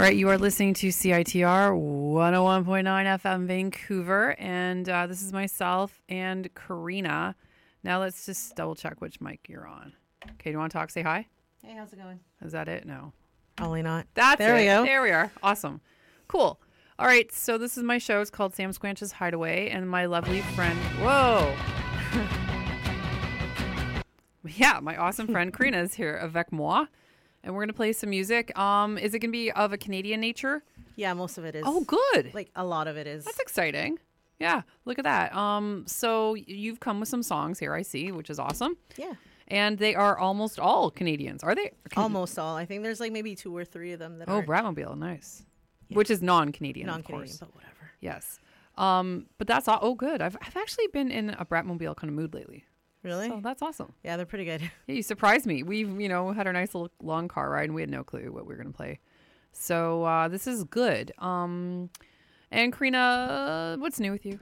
All right, you are listening to CITR 101.9 FM Vancouver, and this is myself and Karina. Now let's just double check which mic you're on. Okay, do you want to talk? Say hi. Hey, how's it going? Is that it? No. Probably not. That's there it. we go. There we are. Awesome. Cool. All right, so this is my show. It's called Sam Squanch's Hideaway, and my lovely friend... Whoa! Yeah, my awesome friend Karina is here avec moi, and we're going to play some music. Is it going to be of a Canadian nature? Yeah, most of it is. Oh, good. Like, a lot of it is. That's exciting. Yeah, look at that. So you've come with some songs here, I see, which is awesome. Yeah. And they are almost all Canadians, are they? Almost all. I think there's like maybe 2 or 3 of them that are... Oh, Bratmobile, nice. Yeah. Which is non-Canadian, non-Canadian, of course. but whatever. Yes. But that's all. Oh, good. I've actually been in a Bratmobile kind of mood lately. Really? So that's awesome. Yeah, they're pretty good. Yeah, you surprised me. We've, had our nice little long car ride, and we had no clue what we were going to play. So this is good. And Karina, what's new with you?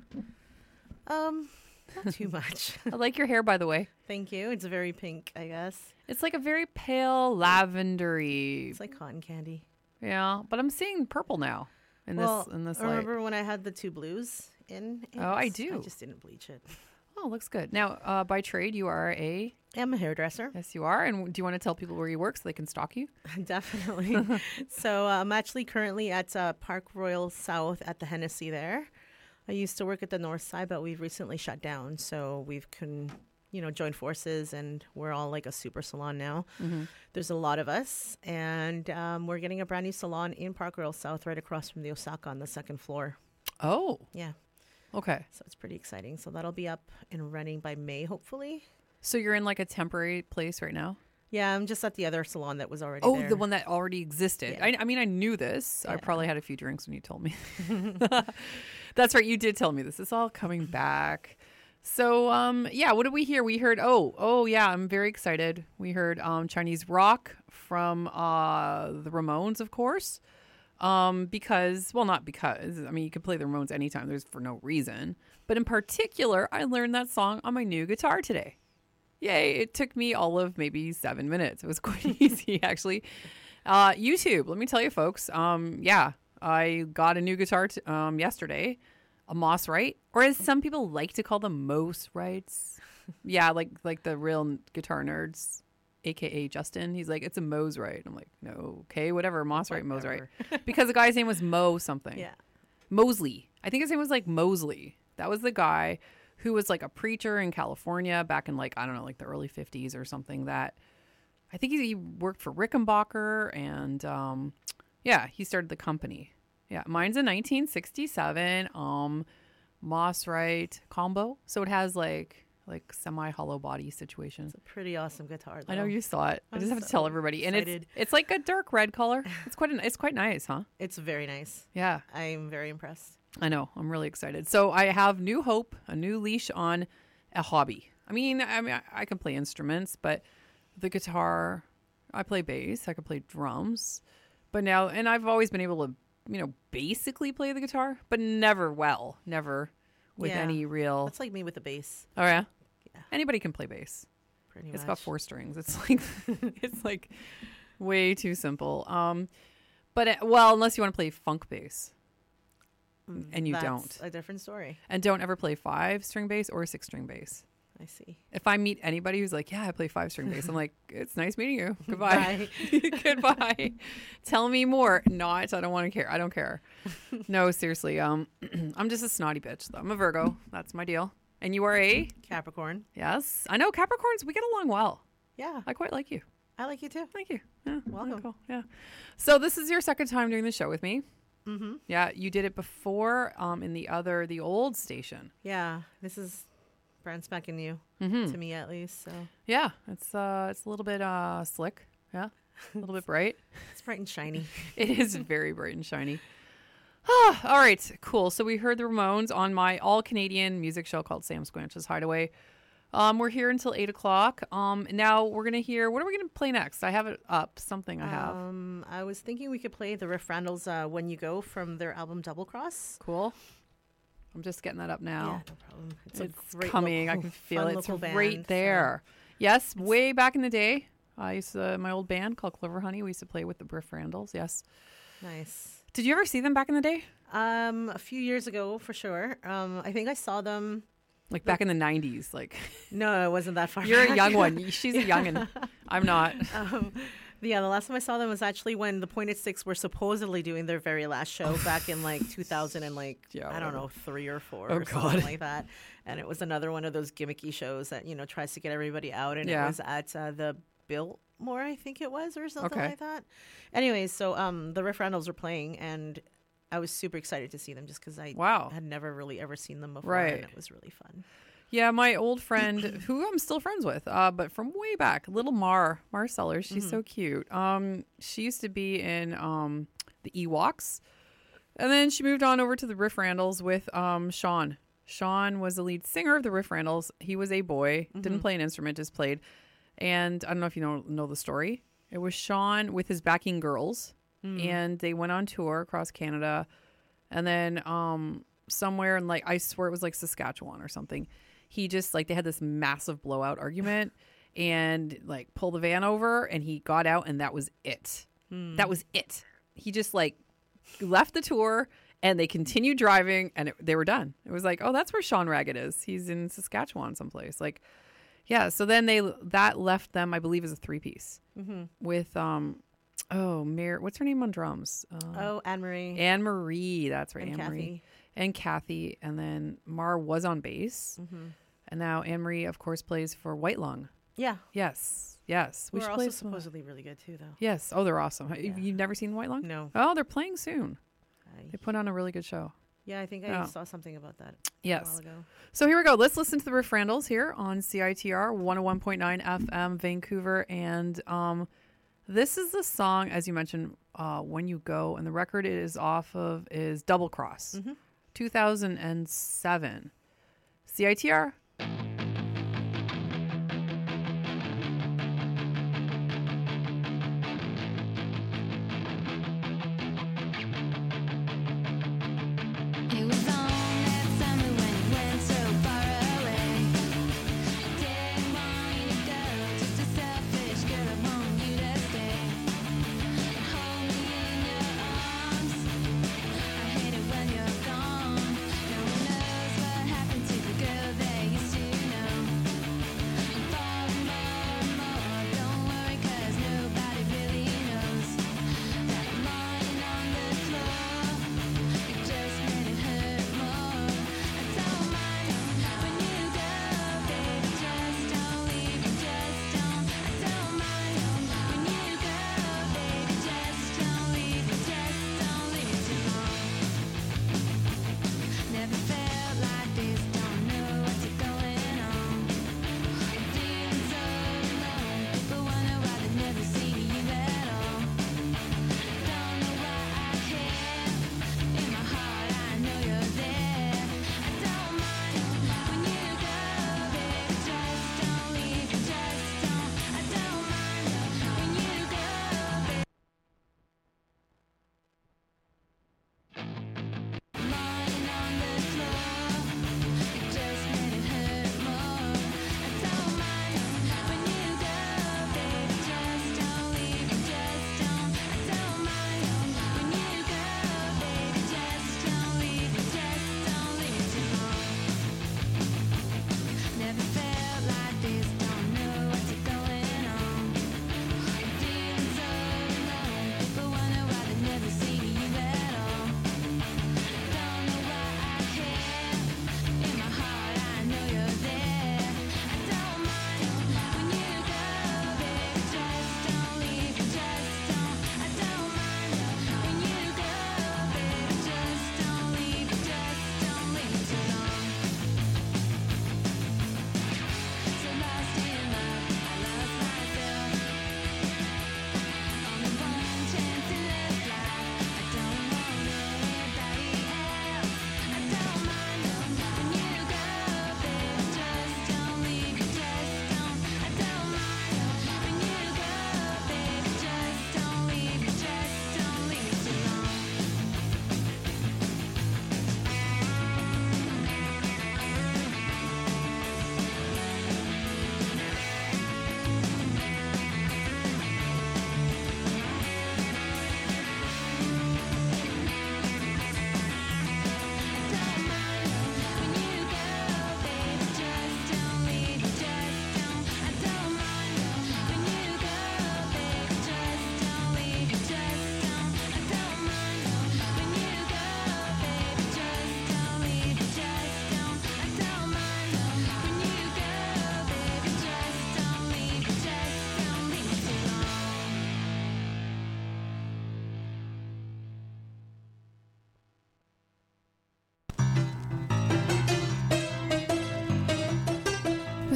Not too much. I like your hair, by the way. Thank you. It's very pink, I guess. It's like a very pale lavendery. It's like cotton candy. Yeah, but I'm seeing purple now in this light. Remember when I had the 2 blues in? Oh, I do. I just didn't bleach it. Oh, looks good. Now, by trade, you are a... I'm a hairdresser. Yes, you are. And do you want to tell people where you work so they can stalk you? Definitely. So I'm actually currently at Park Royal South at the Hennessy there. I used to work at the north side, but we've recently shut down. So we've joined forces, and we're all like a super salon now. Mm-hmm. There's a lot of us, and we're getting a brand new salon in Park Royal South right across from the Osaka on the 2nd floor. Oh. Yeah. Okay. So it's pretty exciting. So that'll be up and running by May, hopefully. So you're in like a temporary place right now? Yeah, I'm just at the other salon that was already there. Oh, the one that already existed. Yeah. I mean, I knew this. Yeah. I probably had a few drinks when you told me. That's right. You did tell me this. It's all coming back. So, what did we hear? We heard, yeah, I'm very excited. We heard Chinese rock from the Ramones, of course. Not because, I mean, you could play the Ramones anytime. There's for no reason. But in particular, I learned that song on my new guitar today. Yay. It took me all of maybe 7 minutes. It was quite easy, actually. YouTube, let me tell you, folks. I got a new guitar yesterday, a Moss Wright, or as some people like to call them Mose Wrights. Yeah, like the real guitar nerds, aka Justin. He's like, it's a Mose Wright. I'm like, no, okay, whatever, Moss Wright, Mose Wright. Because the guy's name was Mo something. Yeah. Mosley. I think his name was like Mosley. That was the guy who was like a preacher in California back in like the early 50s or something. That I think he worked for Rickenbacker, and he started the company. Yeah, mine's a 1967 Moss Wright combo, so it has like semi-hollow body situation. It's a pretty awesome guitar, though. I know you saw it. I just have to tell everybody, excited. And it's like a dark red color. It's quite nice, huh? It's very nice. Yeah, I'm very impressed. I know. I'm really excited. So I have new hope, a new leash on a hobby. I mean, I can play instruments, but the guitar, I play bass, I can play drums, but now, and I've always been able to, basically play the guitar, but never with any real. That's like me with the bass. Oh yeah? Yeah. Anybody can play bass. Pretty much. It's got 4 strings. It's like way too simple. Unless you want to play funk bass. And you That's don't. a different story. And don't ever play 5-string bass or 6-string bass. I see. If I meet anybody who's like, yeah, I play 5-string bass, I'm like, it's nice meeting you. Goodbye. Goodbye. Tell me more. Not, I don't want to care. I don't care. No, seriously. I'm just a snotty bitch, though. I'm a Virgo. That's my deal. And you are a? Capricorn. Yes. I know Capricorns, we get along well. Yeah. I quite like you. I like you too. Thank you. Yeah. Welcome. Cool. Yeah. So this is your second time doing the show with me. Mm-hmm. Yeah. You did it before in the old station. Yeah. This is brand spanking new to me, at least. So yeah, it's a little bit slick. Yeah. A little bit bright. It's bright and shiny. It is very bright and shiny. All right, cool. So we heard the Ramones on my all-Canadian music show called Sam Squanch's Hideaway. We're here until 8 o'clock. Now we're going to hear, what are we going to play next? I have it up, something I have. I was thinking we could play the Riff Randalls When You Go from their album Double Cross. Cool. I'm just getting that up now. Yeah, no problem. It's coming. I can feel it. It's right band, there. So. Yes, way back in the day, I used to, my old band called Clover Honey, we used to play with the Riff Randalls. Yes. Nice. Did you ever see them back in the day? A few years ago, for sure. I think I saw them. Like back in the 90s? Like, No, it wasn't that far you're back. a young one. She's a youngin'. I'm not. Yeah, the last time I saw them was actually when the Pointed Sticks were supposedly doing their very last show back in like 2000 and like, Yeah, I don't whatever. know, 3 or 4 Oh, or something God. like that. And it was another one of those gimmicky shows that, tries to get everybody out. And Yeah. it was at the Biltmore, I think it was, or something Okay. like that. Anyways, so the Riff Randalls were playing and I was super excited to see them just because I Wow. had never really ever seen them before. Right. And it was really fun. Yeah, my old friend, who I'm still friends with, but from way back, little Mar Sellers. She's so cute. She used to be in the Ewoks, and then she moved on over to the Riff Randalls with Sean. Sean was the lead singer of the Riff Randalls. He was a boy, didn't play an instrument, just played. And I don't know if you know the story. It was Sean with his backing girls, and they went on tour across Canada, and then somewhere in I swear it was like Saskatchewan or something. He just they had this massive blowout argument and pulled the van over and he got out and that was it. That was it. He just left the tour and they continued driving and they were done. It was oh, that's where Sean Raggett is. He's in Saskatchewan someplace. Yeah. So then that left them, I believe, as a 3-piece with, what's her name on drums? Anne-Marie. Anne-Marie. That's right. And Anne-Marie. Kathy. And Kathy, and then Mar was on bass, and now Anne-Marie, of course, plays for White Lung. Yeah. Yes. We're should also play some of that. supposedly really good too, though. Yes. Oh, they're awesome. You've never seen White Lung? No. Oh, they're playing soon. They put on a really good show. Yeah, I think I Oh. saw something about that a Yes. while ago. So here we go. Let's listen to the Riff Randalls here on CITR 101.9 FM Vancouver, and this is the song, as you mentioned, When You Go, and the record it is off of is Double Cross. 2007. CITR. It was on that summer when you went so far away. Didn't want you to go, just a selfish girl. I want you to stay. Hold me in your arms. I hate it when you're gone. No one knows what happened to the girl they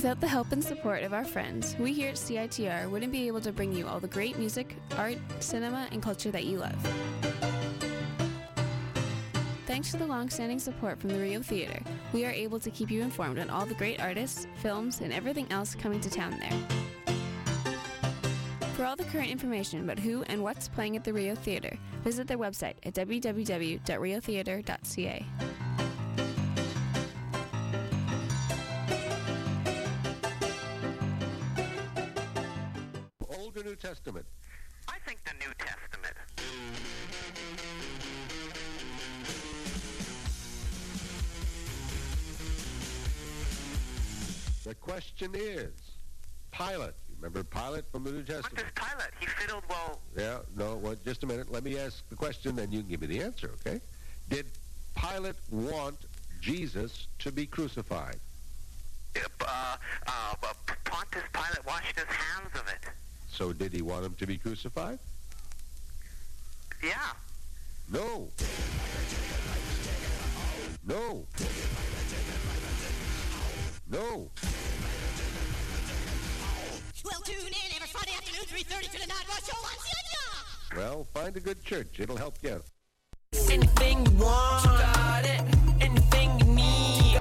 Without the help and support of our friends, we here at CITR wouldn't be able to bring you all the great music, art, cinema, and culture that you love. Thanks to the long-standing support from the Rio Theater, we are able to keep you informed on all the great artists, films, and everything else coming to town there. For all the current information about who and what's playing at the Rio Theater, visit their website at www.riotheater.ca. Old or New Testament? I think the New Testament. The question is, Pilate. You remember Pilate from the New What Testament? does Pilate? He fiddled well. Yeah, no, well, just a minute. Let me ask the question, then you can give me the answer, okay? Did Pilate want Jesus to be crucified? Pontius Pilate washed his hands of it. So did he want him to be crucified? Yeah. No. No. No. Well, tune in every Friday afternoon, 3:30 to the Night Rush Show on CITR. Well, find a good church. It'll help you out. Anything you want, you got it. Anything you need.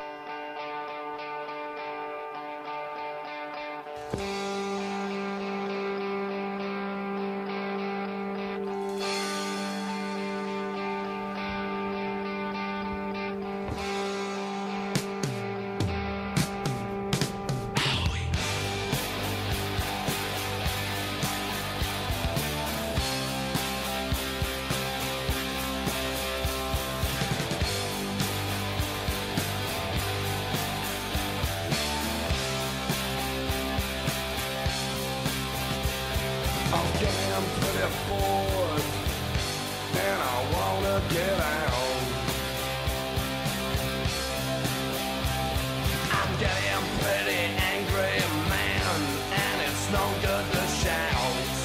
I'm getting pretty bored, and I wanna get out. I'm getting pretty angry, man, and it's no good to shout.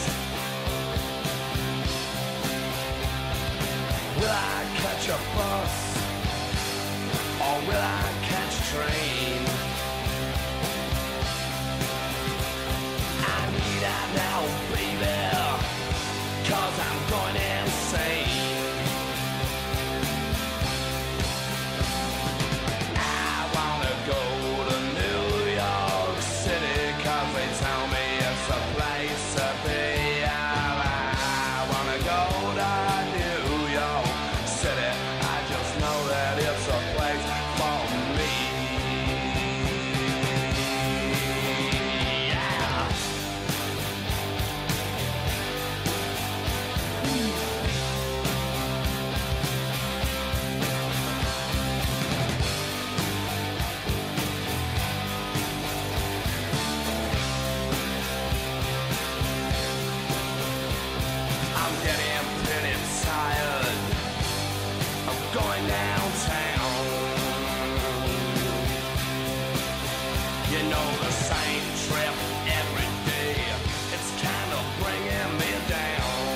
Will I catch a bus, or will I catch a train? I need out now, baby, 'cause I'm going insane. I wanna go to New York City, 'cause they tell me it's a place to be. I wanna go to New York City, I just know that it's a place for me. Yeah. I'm getting pretty tired of going downtown. You know, the same trip every day. It's kind of bringing me down.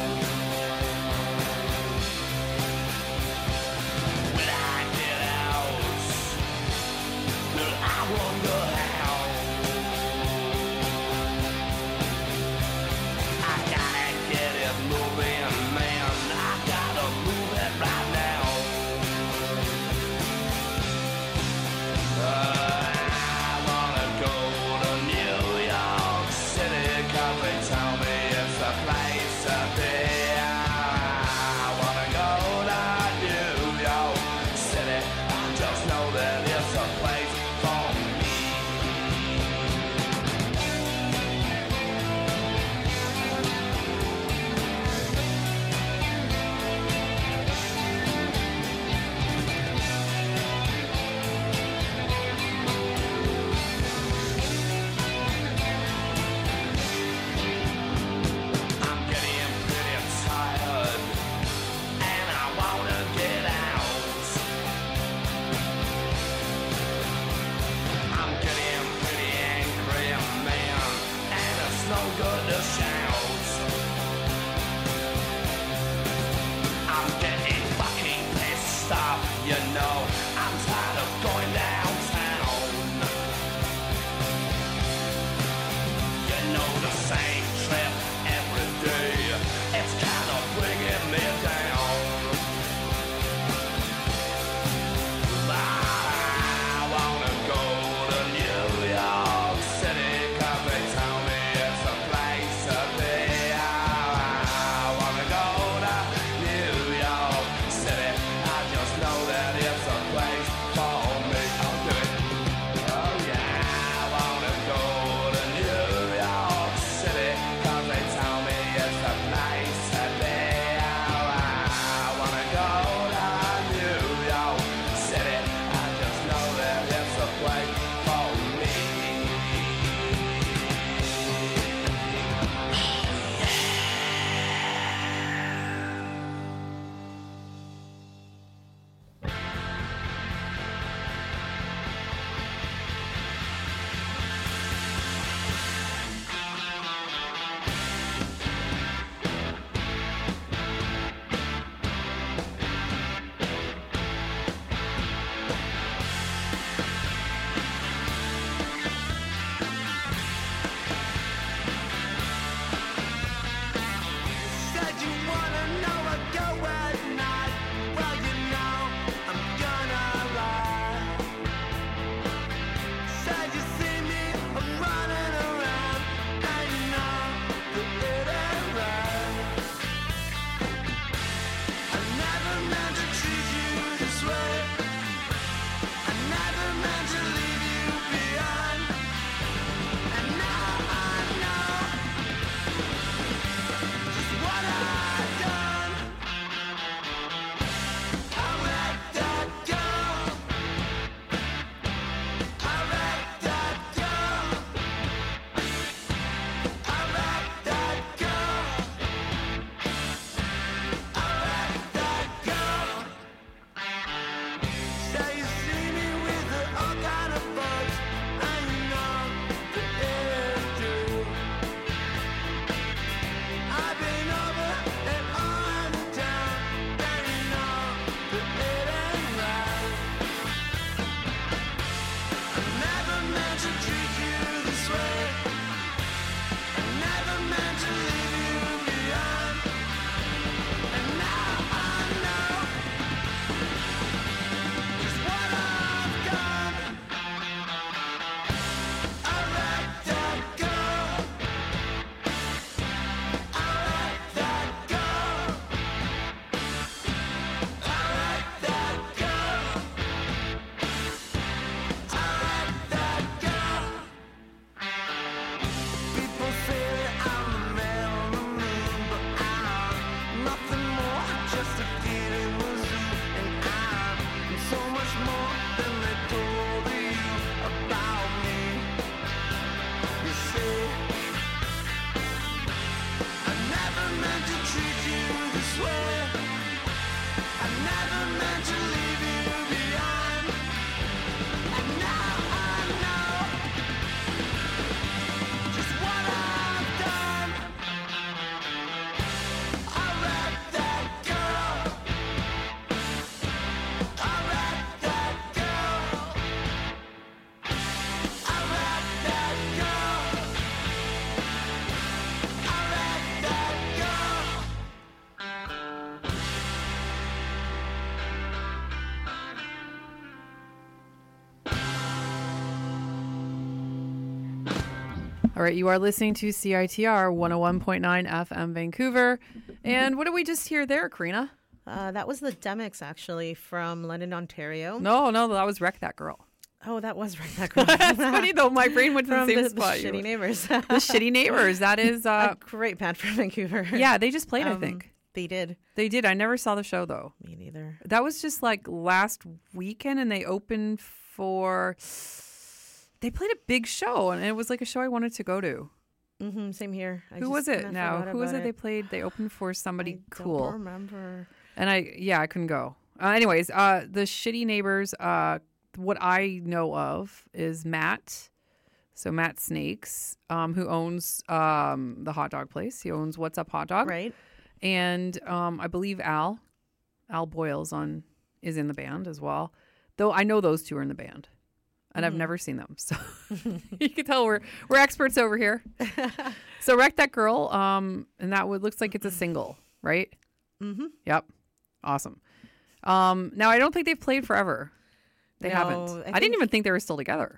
When I get out, well, I wonder how. I gotta get it moving, man. I gotta move it right now. I wanna go to New York All right, you are listening to CITR 101.9 FM Vancouver. And what did we just hear there, Karina? That was the Demix, actually, from London, Ontario. No, that was Wreck That Girl. Oh, that was Wreck That Girl. That's funny, though. My brain went to the From same the spot. Shitty Neighbors. The Shitty Neighbors. That is... a great band from Vancouver. yeah, they just played, I think. They did. They did. I never saw the show, though. Me neither. That was just like last weekend, and they opened for... They played a big show, and it was like a show I wanted to go to. Same here. Who was it now? Who was it they played? They opened for somebody cool. I don't remember. And I couldn't go. Anyways, the Shitty Neighbors, what I know of is Matt. So Matt Snakes, who owns the hot dog place. He owns What's Up Hot Dog. Right. And I believe Al Boyles is in the band as well. Though I know those two are in the band. And I've never seen them. So you can tell we're experts over here. So Wreck That Girl, and that looks like it's a single, right? Mm-hmm. Yep. Awesome. Now, I don't think they've played forever. They haven't. I didn't even think they were still together.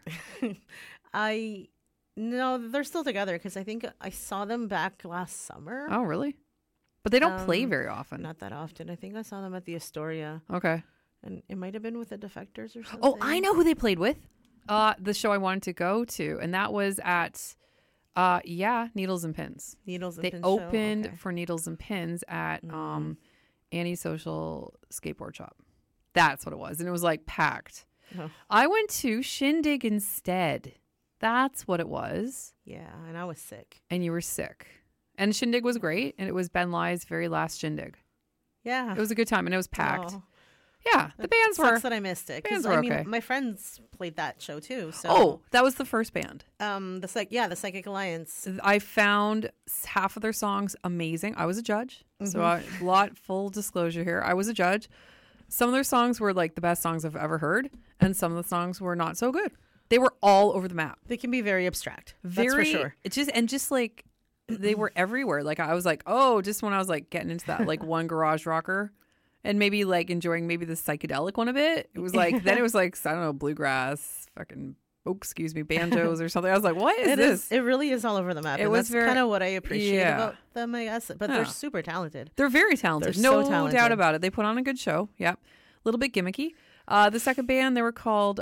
No, they're still together because I think I saw them back last summer. Oh, really? But they don't play very often. Not that often. I think I saw them at the Astoria. Okay. And it might have been with the Defectors or something. Oh, I know who they played with. The show I wanted to go to, and that was at, Needles and Pins. Needles and Pins. Pins. They opened Okay. for Needles and Pins at Antisocial Skateboard Shop. That's what it was, and it was like packed. Oh. I went to Shindig instead. That's what it was. Yeah, and I was sick. And you were sick, and Shindig was great, and it was Ben Lai's very last Shindig. Yeah, it was a good time, and it was packed. Oh. Yeah, the bands were. Sucks that I missed it. Bands Because were okay. my friends played that show too. So. Oh, that was the first band. The Psychic Alliance. I found half of their songs amazing. I was a judge, so full disclosure here. I was a judge. Some of their songs were like the best songs I've ever heard, and some of the songs were not so good. They were all over the map. They can be very abstract. That's for sure. Just like they were everywhere. Like I was like, oh, just when I was like getting into that like one garage rocker. And maybe like enjoying maybe the psychedelic one a bit. It was like, then it was like, I don't know, bluegrass, banjos or something. I was like, what is this? It really is all over the map. It and was that's kind of what I appreciate about them, I guess. But Yeah. they're super talented. They're very talented. They're No so talented. doubt about it. They put on a good show. Yep. A little bit gimmicky. The second band, they were called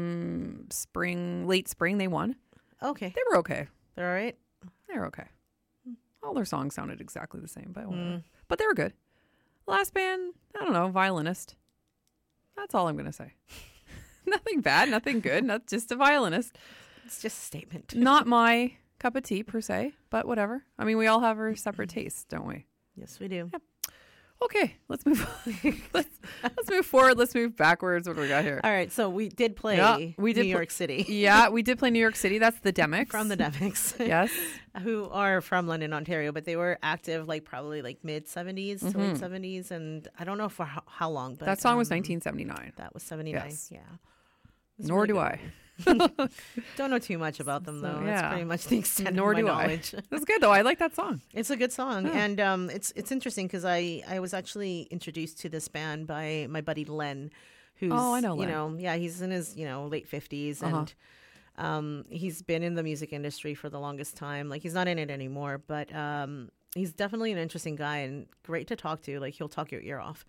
Late Spring. They won. Okay. They were okay. They're all right. They're okay. All their songs sounded exactly the same, but whatever. But they were good. Last band, I don't know, violinist. That's all I'm going to say. Nothing bad, nothing good, not just a violinist. It's just a statement. Not my cup of tea per se, but whatever. I mean, we all have our separate tastes, don't we? Yes, we do. Yep. Okay, let's move on. let's move forward. Let's move backwards. What do we got here? All right, so we did play New York City. Yeah, we did play New York City. That's the Demix. From the Demix. Yes. Who are from London, Ontario, but they were active like probably like mid-70s to late 70s. And I don't know for how long. But that song was 1979. That was 79, Yes. yeah. Nor do I. Don't know too much about them, though. yeah. That's pretty much the extent Nor of my do knowledge. That's good, though. I like that song. It's a good song. Yeah. And it's interesting because I was actually introduced to this band by my buddy Len, who's, I know Len. you know, yeah, he's in his, late 50s. And he's been in the music industry for the longest time. Like, he's not in it anymore, but he's definitely an interesting guy and great to talk to. Like, he'll talk your ear off.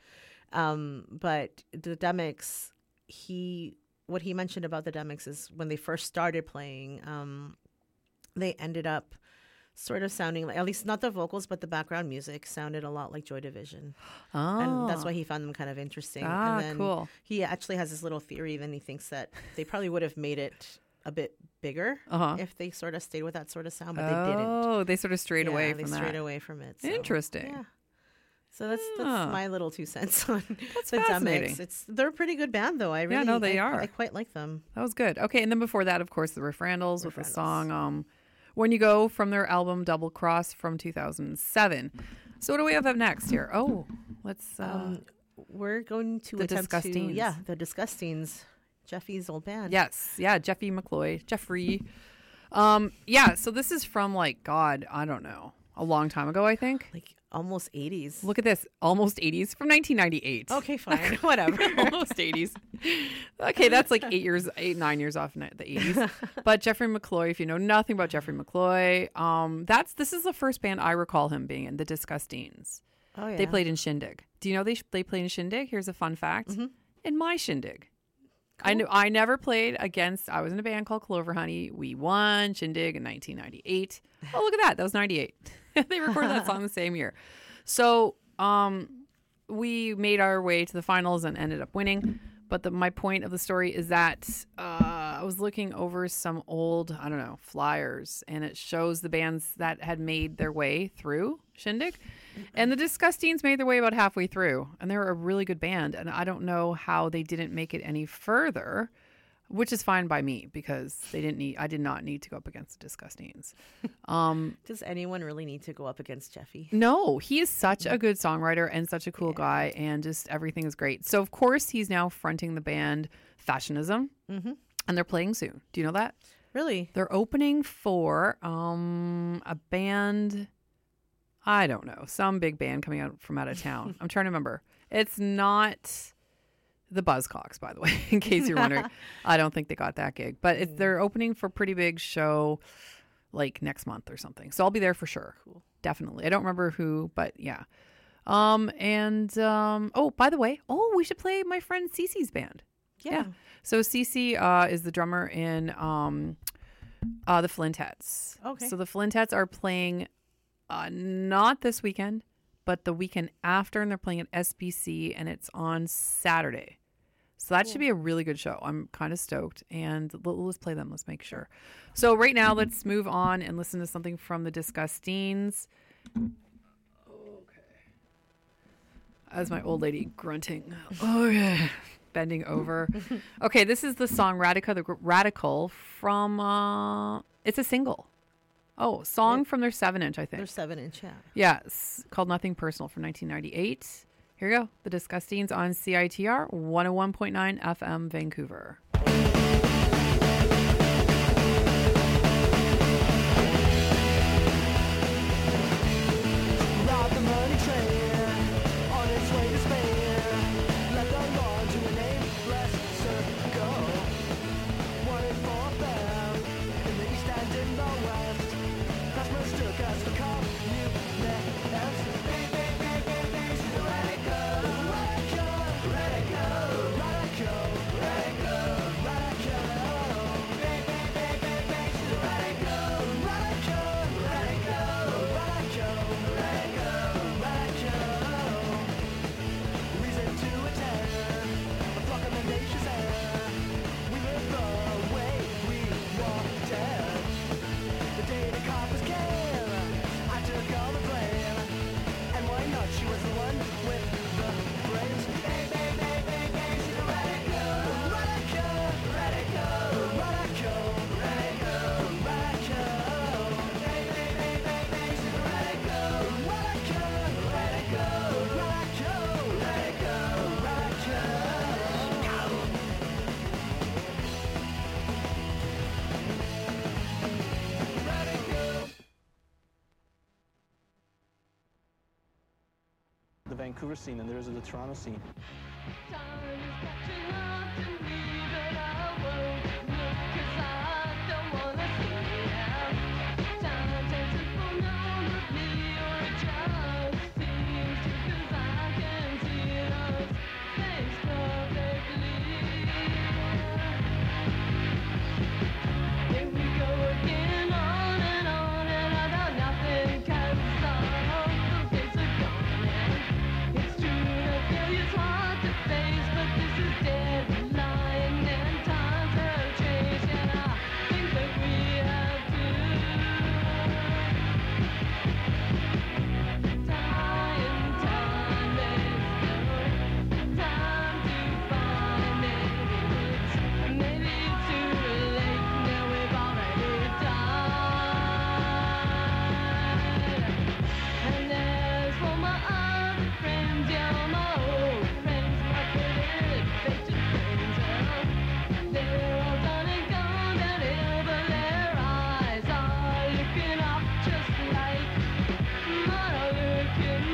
But the Demix, what he mentioned about the Demix is when they first started playing, they ended up sort of sounding like, at least not the vocals, but the background music sounded a lot like Joy Division. Oh. And that's why he found them kind of interesting. Ah, and then cool. He actually has this little theory, and he thinks that they probably would have made it a bit bigger if they sort of stayed with that sort of sound, but they didn't. Oh, they sort of strayed away from that. They strayed away from it. So, Interesting. Yeah. So that's my little 2 cents on That's the fascinating. Demix. They're a pretty good band, though. I really, they are. I quite like them. That was good. Okay, and then before that, of course, the Riffrandals with the song When You Go from their album Double Cross from 2007. So what do we have up next here? Oh, let's... we're going to the attempt Disgustines. the Disgustines, Jeffy's old band. Yes, yeah, Jeffrey McCloy. Yeah, so this is from, like, God, I don't know, a long time ago, I think. Like almost 80s. Look at this. Almost 80s from 1998. Okay, fine. Whatever. Almost 80s. Okay, that's like 9 years off the 80s. But Jeffrey McCloy, if you know nothing about Jeffrey McCloy, this is the first band I recall him being in, the Disgustines. Oh, yeah. They played in Shindig. Do you know they played in Shindig? Here's a fun fact. In my Shindig. I never played against, I was in a band called Clover Honey. We won Shindig in 1998. Oh, look at that. That was 98. They recorded that song the same year. So we made our way to the finals and ended up winning. But my point of the story is that I was looking over some old, flyers, and it shows the bands that had made their way through Shindig. And the Disgustines made their way about halfway through, and they were a really good band. And I don't know how they didn't make it any further, which is fine by me because I did not need to go up against the Disgustines. Does anyone really need to go up against Jeffy? No, he is such a good songwriter and such a cool guy, and just everything is great. So of course he's now fronting the band Fashionism, and they're playing soon. Do you know that? Really? They're opening for a band. I don't know, some big band coming out from out of town. I'm trying to remember. It's not the Buzzcocks, by the way, in case you're wondering. I don't think they got that gig. But they're opening for a pretty big show like next month or something. So I'll be there for sure. Cool. Definitely. I don't remember who, but yeah. By the way, we should play my friend Cece's band. Yeah. So Cece is the drummer in the Flintettes. Okay. So the Flintettes are playing not this weekend, but the weekend after, and they're playing at SBC, and it's on Saturday. So that should be a really good show. I'm kind of stoked, and let's play them. Let's make sure. So right now, let's move on and listen to something from the Disgustines. Okay. As my old lady grunting. Okay. Bending over. Okay, this is the song Radical from, it's a single. Oh, song from their 7-inch, I think. Their 7-inch, yeah. Yeah, it's called Nothing Personal from 1998. Here we go. The Disgustines on CITR 101.9 FM Vancouver. Ride the money train on its way to Spain. Let the law to an aimless circle. Wanted for them in the east and in the west. That's mistook as for communists. She's a radical, reason to attend a proclamation's end. We live the way we wanted. The day the coppers came, I took all the blame. And why not? She was the one with the brains. Bang, bang, bang, bang, bang. She's a radical, radical, radical, radical, radical, radical. Bang, bang, bang, bang, bang. She's a radical, radical, radical, radical, radical, radical. The Vancouver scene and there's the Toronto scene. Can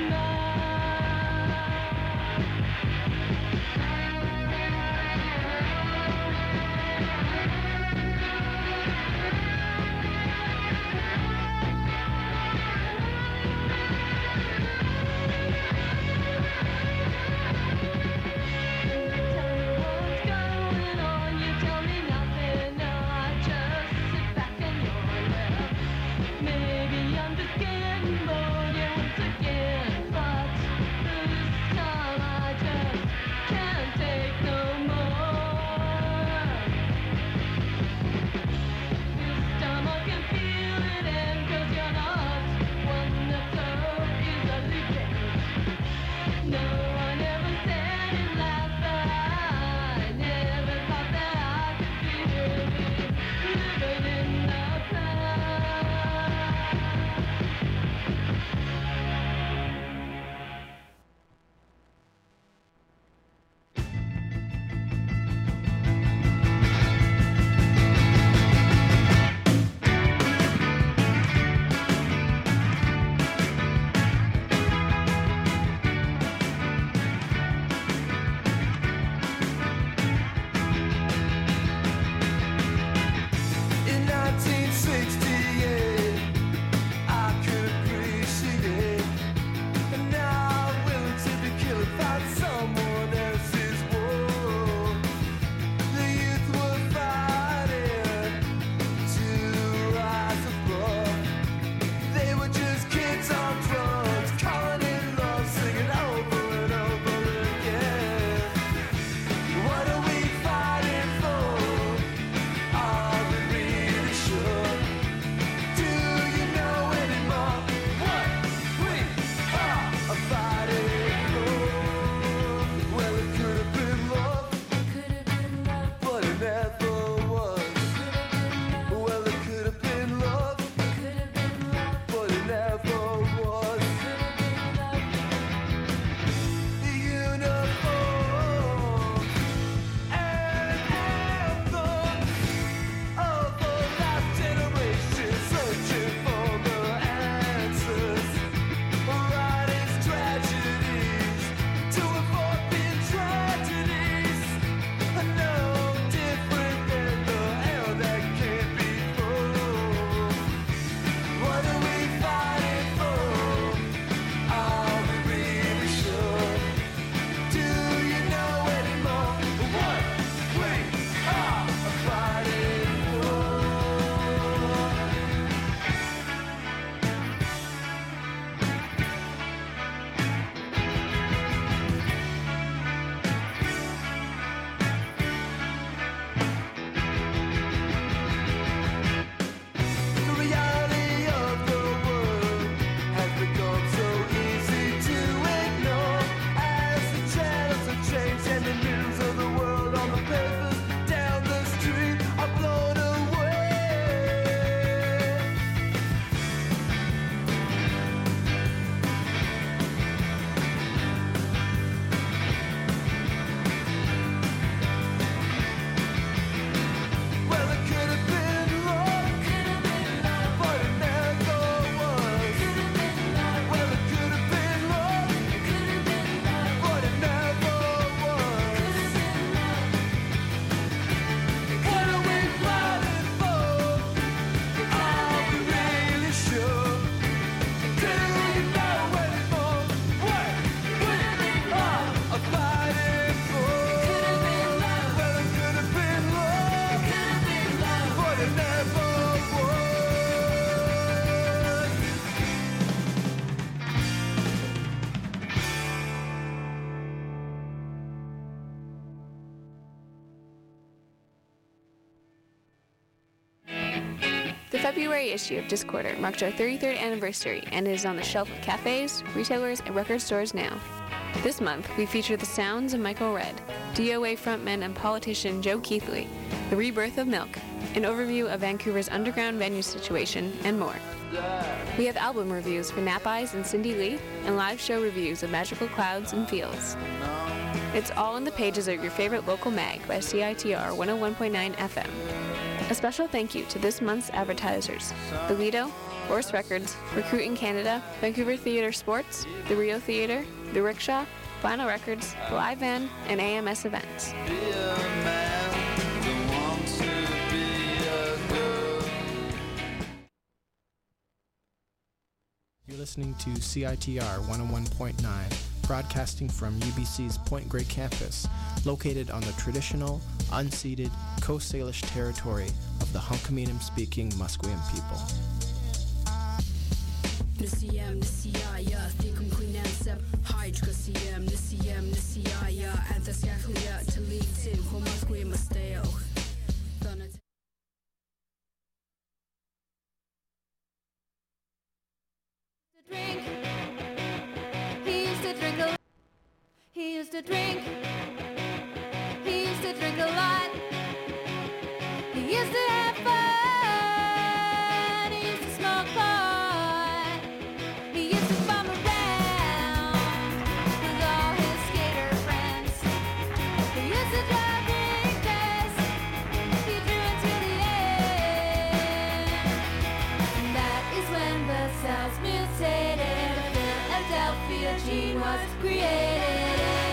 February issue of Discorder marked our 33rd anniversary and is on the shelf of cafes, retailers, and record stores now. This month, we feature the sounds of Michael Redd, DOA frontman and politician Joe Keithley, the rebirth of Milk, an overview of Vancouver's underground venue situation, and more. We have album reviews for Nap Eyes and Cindy Lee, and live show reviews of Magical Clouds and Fields. It's all in the pages of your favorite local mag by CITR 101.9 FM. A special thank you to this month's advertisers: The Lido, Horse Records, Recruiting Canada, Vancouver Theatre Sports, the Rio Theatre, the Rickshaw, Vinyl Records, the Live Van, and AMS Events. You're listening to CITR 101.9, broadcasting from UBC's Point Grey campus, located on the traditional, unceded Coast Salish territory of the Hunkaminam-speaking Musqueam people. Nisiyam nisiyaya thikum kuinansab hydrocasium nisiyam nisiyaya anthascaclia talitin homasque masteo. He used to drink a He used to drink. He used to drink a lot. He used to have fun. He used to smoke pot. He used to bum around with all his skater friends. He used to drive big fast. He drew until the end. And that is when the cells mutated. Philadelphia gene was created.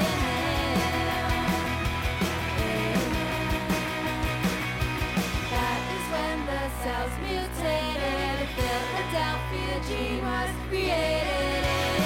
That is when the cells mutated. Philadelphia gene was created.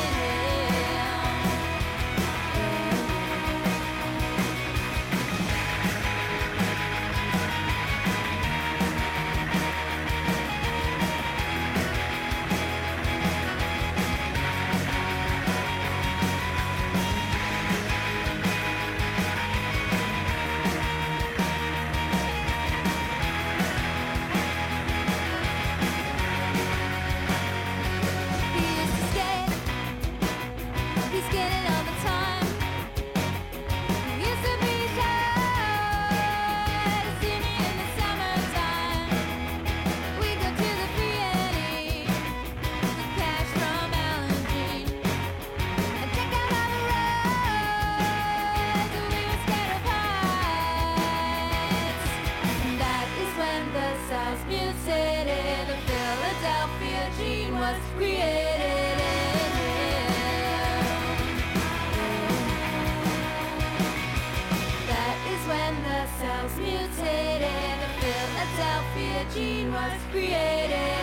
Gene was created.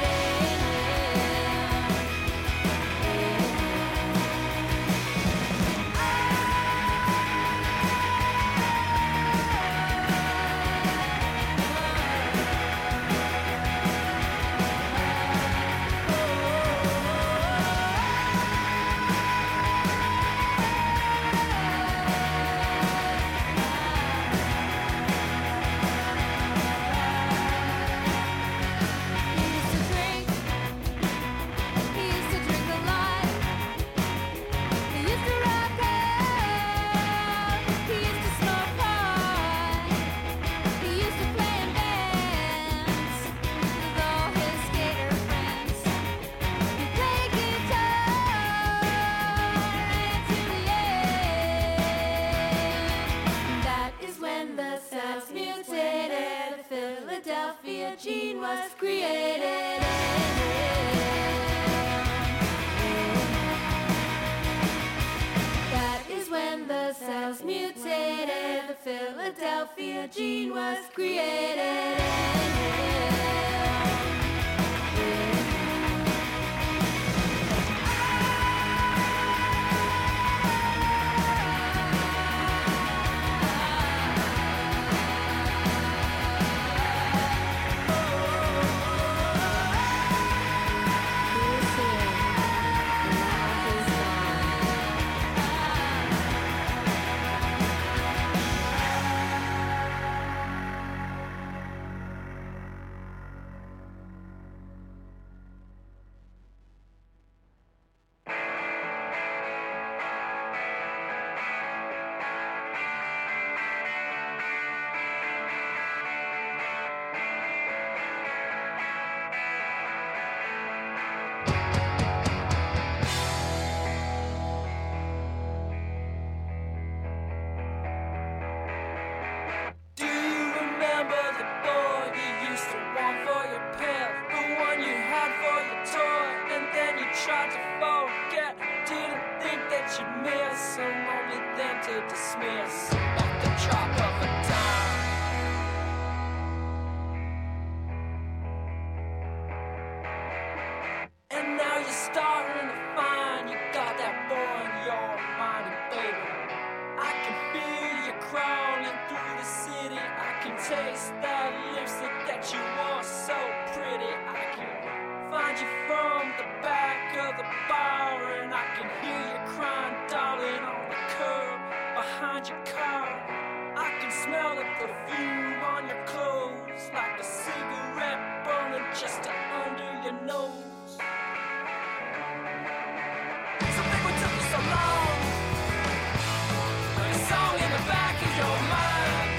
Gene was created. That is when the cells mutated. The Philadelphia gene was created. kiss, and only then to dismiss at the drop of a dime. And now you're starting to find you got that boy in your mind, and baby, I can feel you crawling through the city. I can taste that lipstick that you wore so pretty. I can find you from the back of the bar, and I can hear you crying, darling, on the curb behind your car. I can smell the perfume on your clothes, like a cigarette burning just under your nose. Something what took you so long, like a song in the back of your mind.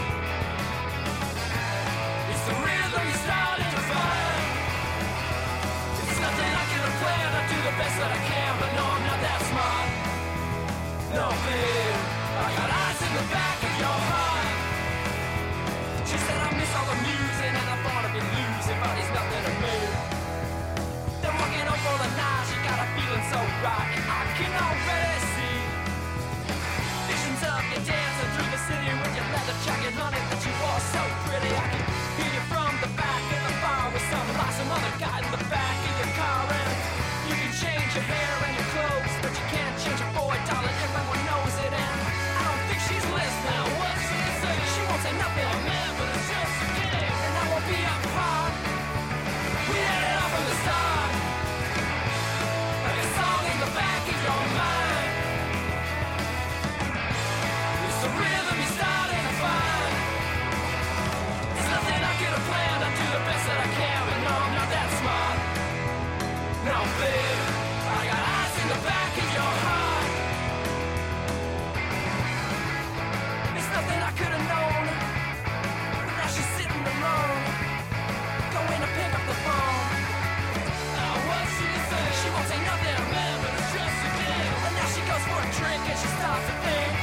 It's the rhythm you started to find. It's nothing I can plan. I do the best that I can, but no, I'm not that smart. No, babe, I got eyes in the back of your heart. She said I miss all the music and I thought I'd be losing, but it's nothing to me. Then walking up all the night, she got a feeling so right, and I can already see visions of you dancing through the city with your leather jacket, honey, that you wore so pretty. I can hear you from the back of the bar with some other guy in the back of your car, and you can change your hair and your clothes, but you can't change your boy, darling. Everyone knows it, and I don't think she's listening. What's she say? She won't say nothing, man, but it's just a game, and I won't be up hard. We had it all from the start, like a song in the back of your mind. It's the rhythm you started to find. It's nothing I could have planned. I do the best that I can, but no, I'm not that smart. No, babe, I got eyes in the back of your heart. It's nothing I could have known, but now she's sitting alone, going to pick up the phone. Now what she say? She won't say nothing, man, but it's just a game. And now she goes for a drink and she starts to think,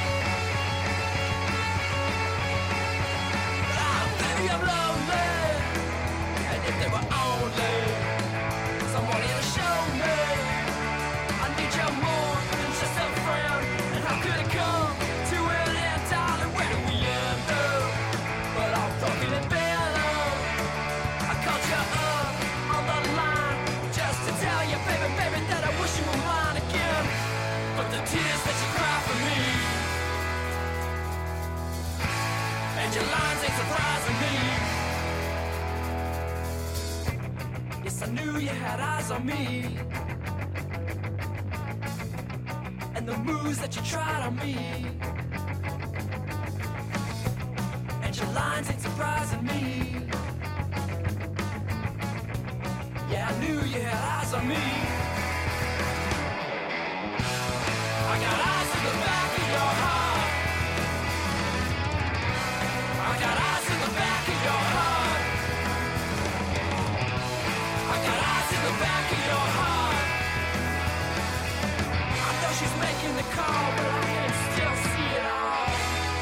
ah, baby, I'm lonely. And if there were only someone here to show me, I need you more than just a friend. And how could it come to an end, darling? Where do we end up? But I'm fucking it better. I called you up on the line just to tell you, baby, baby, that I wish you were mine again. But the tears that you cry for me, and your lines ain't surprising me. Yes, I knew you had eyes on me, and the moves that you tried on me, and your lines ain't surprising me. Yeah, I knew you had eyes on me. I got eyes in the back of your heart. I got eyes in the back of your heart. I got eyes in the back of your heart. I know she's making the call, but I can still see it all.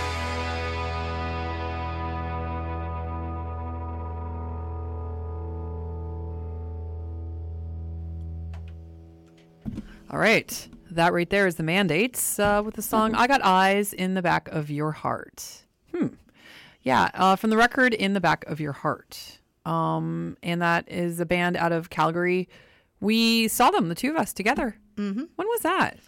All right. That right there is the Mandates with the song I Got Eyes in the Back of Your Heart. Yeah, from the record In the Back of Your Heart. And that is a band out of Calgary. We saw them, the two of us, together. Mm-hmm. When was that?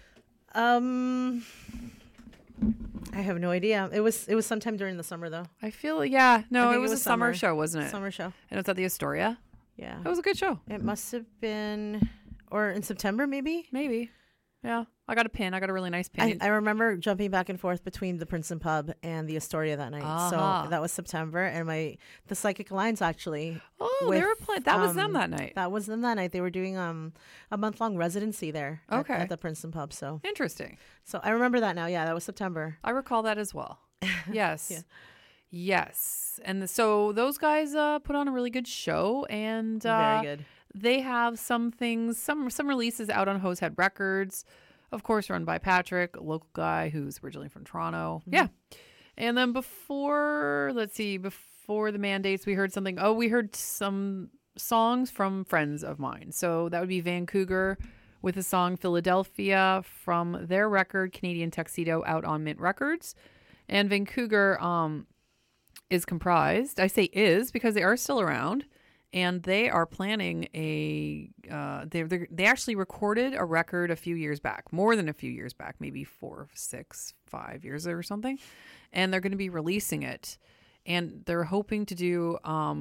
I have no idea. It was sometime during the summer, though. I feel, yeah. No, I it think was a summer show, wasn't it? Summer show. And it was at the Astoria? Yeah. It was a good show. It must have been, or in September, maybe? Maybe. Yeah. I got a pin. I got a really nice pin. I remember jumping back and forth between the Princeton Pub and the Astoria that night. Uh-huh. So that was September, and the Psychic Alliance actually. Oh, they were playing. That was them that night. That was them that night. They were doing a month-long residency there. Okay. At the Princeton Pub. So interesting. So I remember that now. Yeah, that was September. I recall that as well. Yes. Yeah. Yes. And so those guys put on a really good show, and very good. They have some things, some releases out on Hosehead Records. Of course, run by Patrick, a local guy who's originally from Toronto. Mm-hmm. Yeah. And then before the Mandates, we heard something. Oh, we heard some songs from friends of mine. So that would be Vancouver with the song Philadelphia from their record Canadian Tuxedo out on Mint Records. And Vancouver is comprised, I say is because they are still around, and they are planning they actually recorded a record a few years back, more than a few years back, maybe 4, 6, 5 years or something, and they're going to be releasing it, and they're hoping to do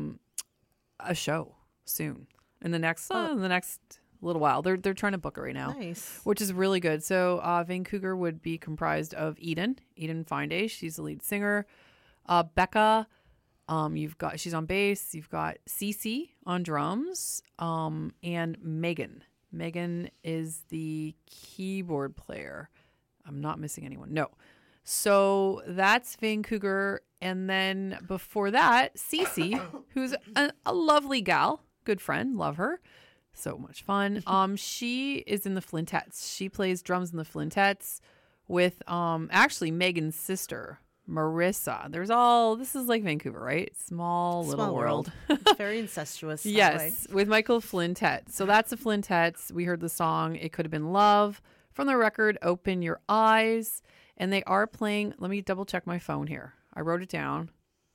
a show soon in the next little while. They're trying to book it right now. Nice. Which is really good. So Vancouver would be comprised of Eden Fine-Day. She's the lead singer. Becca, she's on bass. You've got Cece on drums. And Megan. Megan is the keyboard player. I'm not missing anyone. No. So that's Vancouver. And then before that, Cece, who's a lovely gal, good friend, love her. So much fun. She is in the Flintettes. She plays drums in the Flintettes with actually Megan's sister, Marissa. This is like Vancouver, right? Small little world. It's very incestuous. that Yes, way. with Michael Flintett. So that's the Flintettes. We heard the song It Could Have Been Love from the record Open Your Eyes. And they are playing, let me double check my phone here. I wrote it down.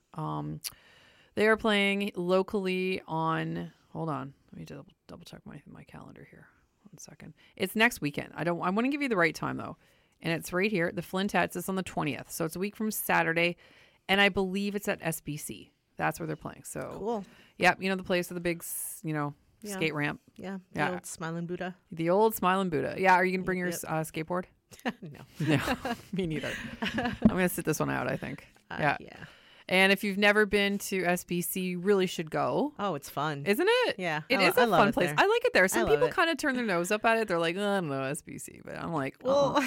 They are playing locally on, hold on. Let me double check my calendar here. 1 second. It's next weekend. I want to give you the right time though. And it's right here. The Flintettes. It's on the 20th. So it's a week from Saturday. And I believe it's at SBC. That's where they're playing. So Cool. Yeah, the place with the big, skate ramp. Yeah. The old Smiling Buddha. The old Smiling Buddha. Yeah. Are you going to bring your Yep. skateboard? No. No, me neither. I'm going to sit this one out, I think. Yeah. And if you've never been to SBC, you really should go. Oh, it's fun. Isn't it? Yeah. It I is I a love fun it place. there. I like it there. Some love people it. kind of turn their nose up at it. They're like, I don't know, SBC. But I'm like, Well,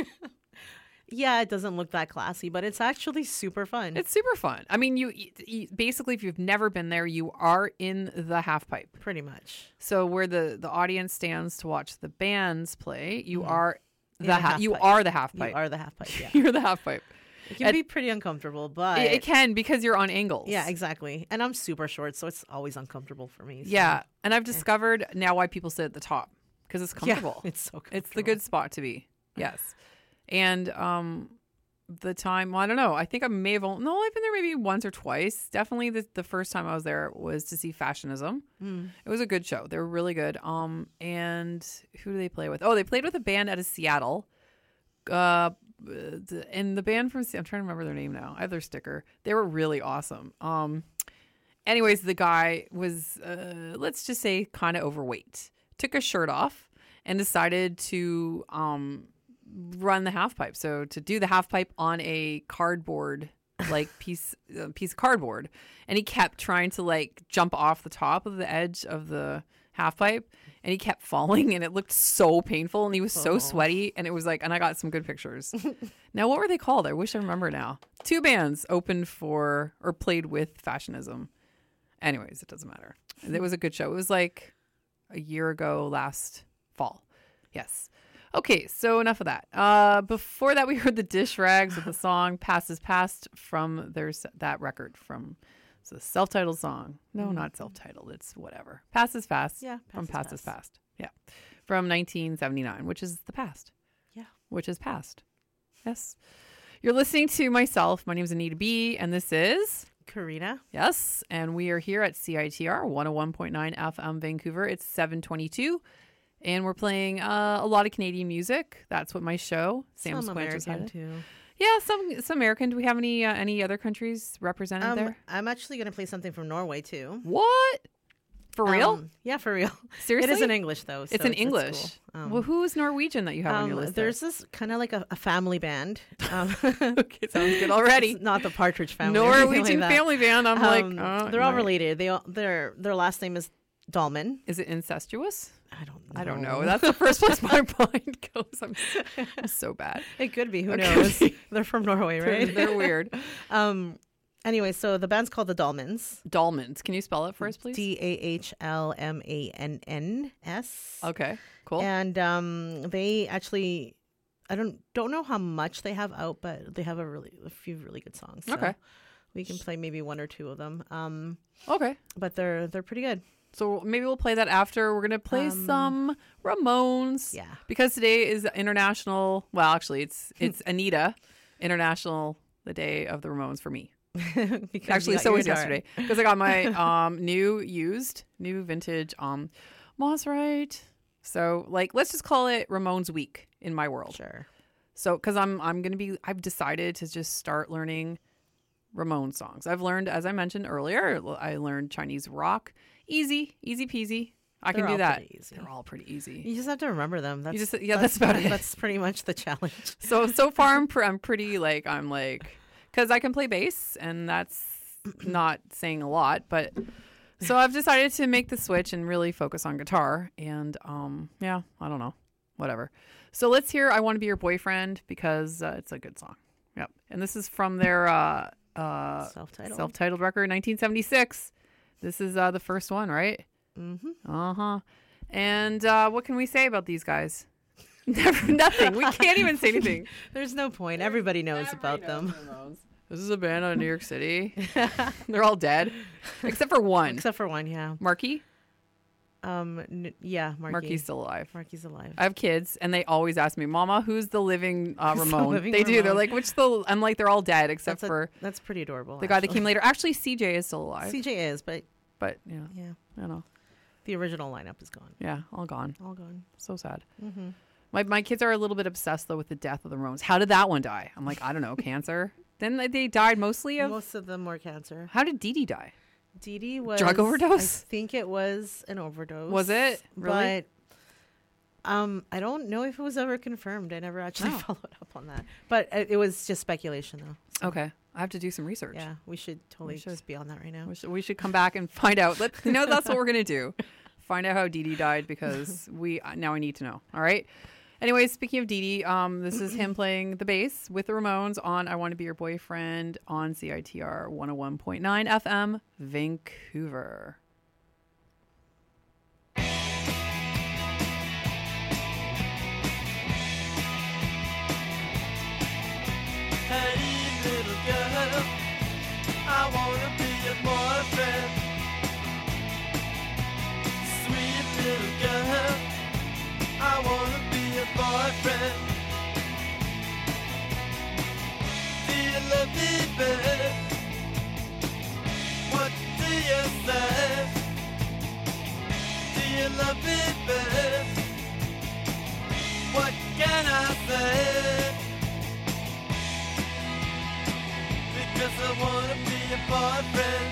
yeah, it doesn't look that classy, but it's actually super fun. It's super fun. I mean, you basically, if you've never been there, you are in the half pipe. Pretty much. So where the audience stands to watch the bands play, you are In the the half you pipe. are the half pipe. You are the half pipe, yeah. You're the half pipe. It can be pretty uncomfortable, but... It can because you're on angles. Yeah, exactly. And I'm super short, so it's always uncomfortable for me. So. Yeah. And I've discovered now why people sit at the top because it's comfortable. Yeah, it's so comfortable. It's the good spot to be. Yes. And the time, well, I don't know. I think I may have I've been there maybe once or twice. Definitely the first time I was there was to see Fashionism. It was a good show. They were really good. And who do they play with? Oh, they played with a band out of Seattle. And the band from, I'm trying to remember their name now. I have their sticker. They were really awesome. Anyways, the guy was, let's just say, kind of overweight. Took his shirt off and decided to run the half pipe. So to do the half pipe on a cardboard, like piece of cardboard, and he kept trying to like jump off the top of the edge of the half pipe, and he kept falling, and it looked so painful, and he was so sweaty, and it was like, and I got some good pictures. Now, what were they called? I wish I remember now. 2 bands opened for or played with Fashionism. Anyways, it doesn't matter. It was a good show. It was like a year ago last fall. Yes. Okay, so enough of that. Before that, we heard the Dish Rags with the song Past is Past from that record from the self-titled song. No, not self-titled. It's whatever. Past is Fast. Yeah, from Past is Past. Yeah. From 1979, which is the past. Yeah. Which is past. Yes. You're listening to myself. My name is Anita B, and this is... Karina. Yes, and we are here at CITR 101.9 FM Vancouver. It's 7:22, and we're playing a lot of Canadian music. That's what my show, Sam Some Squanch, American too. Yeah, some American. Do we have any other countries represented there? I'm actually going to play something from Norway too. What? For real? Yeah, for real. Seriously? It is in English though. It's so in English. cool. Well, who is Norwegian that you have on your list? There's this kind of like a family band. Okay, sounds good already. It's not the Partridge Family. or anything Norwegian like that. family band. I'm like, oh, they're all my- related. Their last name is Dahlman. Is it incestuous? I don't know. That's the first place my mind goes. I'm so bad. It could be. Who Okay. knows? They're from Norway, right? They're weird. Anyway, so the band's called the Dahlmans. Dahlmans. Can you spell it for us, please? DAHLMANNS. Okay, cool. And they actually, I don't know how much they have out, but they have a few really good songs. So Okay. we can play maybe one or two of them. Okay. But they're pretty good. So maybe we'll play that after. We're going to play some Ramones. Yeah. Because today is International, well, actually, it's Anita International, the day of the Ramones for me. Because Actually, you got so your was guitar. yesterday. Because I got my new vintage Mossrite. So, like, let's just call it Ramones week in my world. Sure. So, because I've decided to just start learning Ramones songs. I've learned, as I mentioned earlier, I learned Chinese rock. Easy peasy. I They're can do all that. pretty easy. They're all pretty easy. You just have to remember them. That's, that's about it. That's pretty much the challenge. So far, I'm pretty because I can play bass, and that's not saying a lot, but so I've decided to make the switch and really focus on guitar. And yeah, I don't know, whatever. So let's hear "I Want to Be Your Boyfriend" because it's a good song. Yep, and this is from their self-titled record, 1976. This is the first one, right? Mm-hmm. And what can we say about these guys? Nothing. We can't even say anything. There's no point. Everybody knows about them. This is a band out of New York City. They're all dead, except for one. Except for one, yeah. Marky. Yeah, Marky. Marky's still alive. Marky's alive. I have kids, and they always ask me, "Mama, who's the living Ramon?" living They do. Ramon? They're like, "Which the?" I'm like, "They're all dead except for that's pretty adorable. the guy that came later." Actually, CJ is still alive. CJ is, but yeah, I don't know. The original lineup is gone. Yeah, all gone. All gone. So sad. Mm-hmm. My kids are a little bit obsessed though with the death of the Ramones. How did that one die? I'm like, I don't know, cancer. Then they died mostly of. Most of them were cancer. How did Dee Dee die? Dee Dee was drug overdose. I think it was an overdose. Was it really? But I don't know if it was ever confirmed. I never actually followed up on that. But it was just speculation, though. So. Okay, I have to do some research. Yeah, we should totally just be on that right now. We should come back and find out. That's what we're gonna do. Find out how Dee Dee died because now I need to know. All right. Anyways, speaking of Dee Dee, this is him playing the bass with the Ramones on "I Want to Be Your Boyfriend" on CITR 101.9 FM, Vancouver. Hey, little girl, I wanna be your boyfriend. Sweet little girl, I wanna be your boyfriend. Do you love me, babe? What do you say? Do you love me, babe? What can I say? Because I wanna be your boyfriend.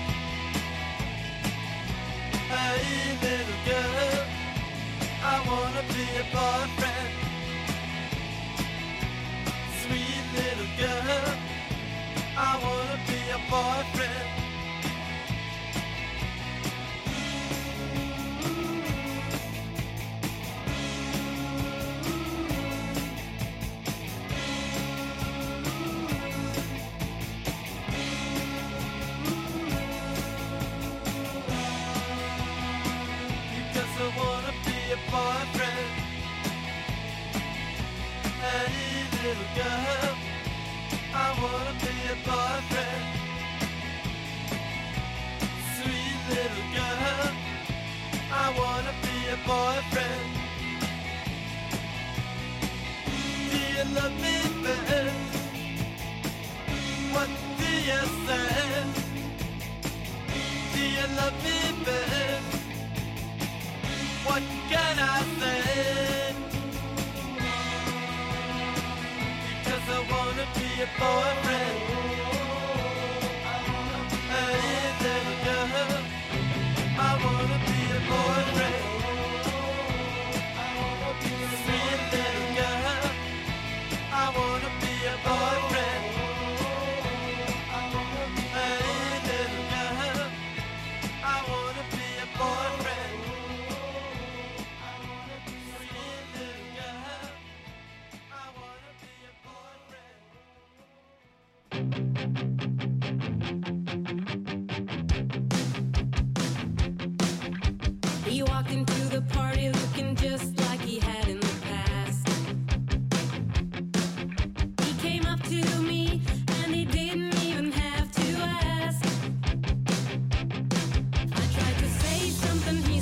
Hey, little girl, I wanna be your boyfriend. Sweet little girl, I wanna be your boyfriend. Because I wanna be your boyfriend. Hey, little girl, I wanna be your boyfriend. Sweet little girl, I wanna be your boyfriend. Do you love me, babe? What do you say? Do you love me, babe? What can I say? Because I wanna be your boyfriend. Hey, little girl, I wanna be your boyfriend. Sweet little girl, I wanna be your boyfriend. Hey, little girl, I wanna be your boyfriend. Sweet little girl, I wanna be your boyfriend. He walked into the party looking just like he had in the past. He came up to me and he didn't even have to ask. I tried to say something, he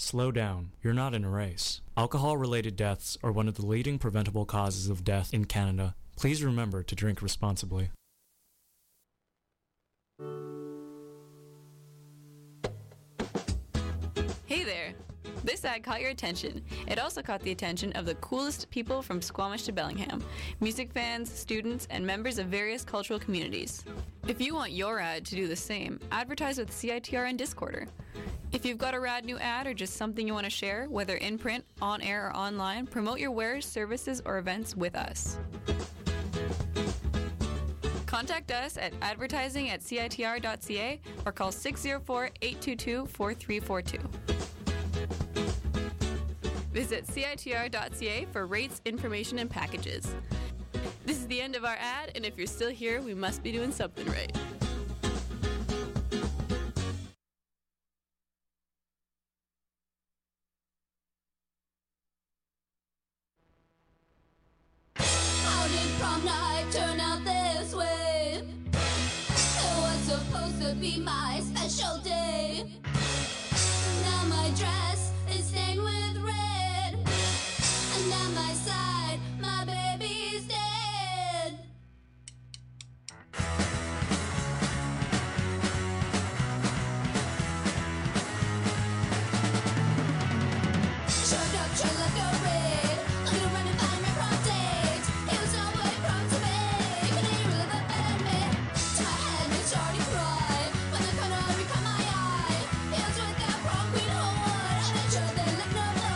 slow down. You're not in a race. Alcohol-related deaths are one of the leading preventable causes of death in Canada. Please remember to drink responsibly. Hey there! This ad caught your attention. It also caught the attention of the coolest people from Squamish to Bellingham, music fans, students, and members of various cultural communities. If you want your ad to do the same, advertise with CITR and Discorder. If you've got a rad new ad or just something you want to share, whether in print, on air, or online, promote your wares, services, or events with us. Contact us at advertising@citr.ca or call 604-822-4342. Visit citr.ca for rates, information, and packages. This is the end of our ad, and if you're still here, we must be doing something right. How did prom night turn out this way? It was supposed to be my special day. Now my dress is stained with red, and at my side, my baby's dead. Showed up trying like a raid, looking around to find my prom date. It was no way prom to me, but it really prepared me. To my head, it started to cry when the corner became my eye. It was with that prom queen Howard, and I'm sure they left no blood.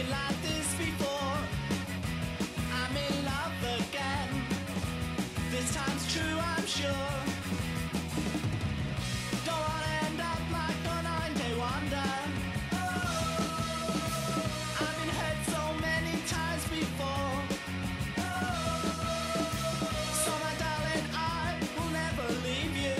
been like this before. I'm in love again. This time's true, I'm sure. Don't wanna end up like a 9-day wonder. I've been hurt so many times before. So my darling, I will never leave you.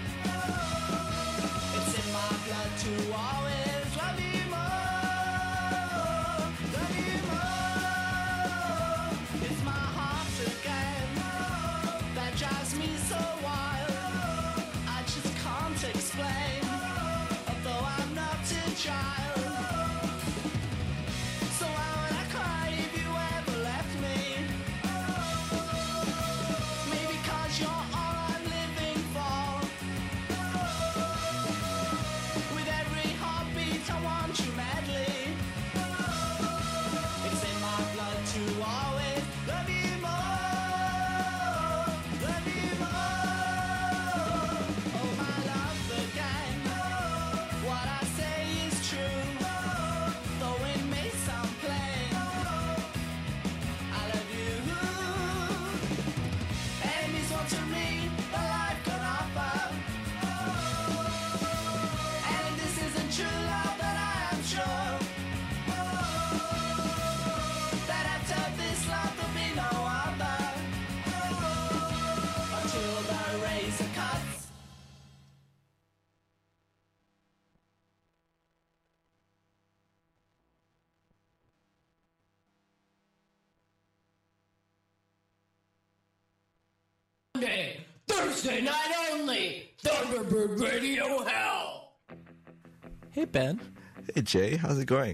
It's in my blood to always love you more. Love you more. It's my heart again that drives me so wild. I just can't explain, although I'm not a child. So why would I cry if you ever left me? Maybe 'cause you're all I'm living for. With every heartbeat I want you madly. It's in my blood to always love you more. Love you more. Oh my love again. What I say is true. Though it may sound plain. I love you. Enemies want to me, the life can offer. And this isn't true love, but I am sure that after this love there'll be no other. Until the razor cuts. Thursday night only, Thunderbird Radio Hell. Hey, Ben. Hey, Jay. How's it going?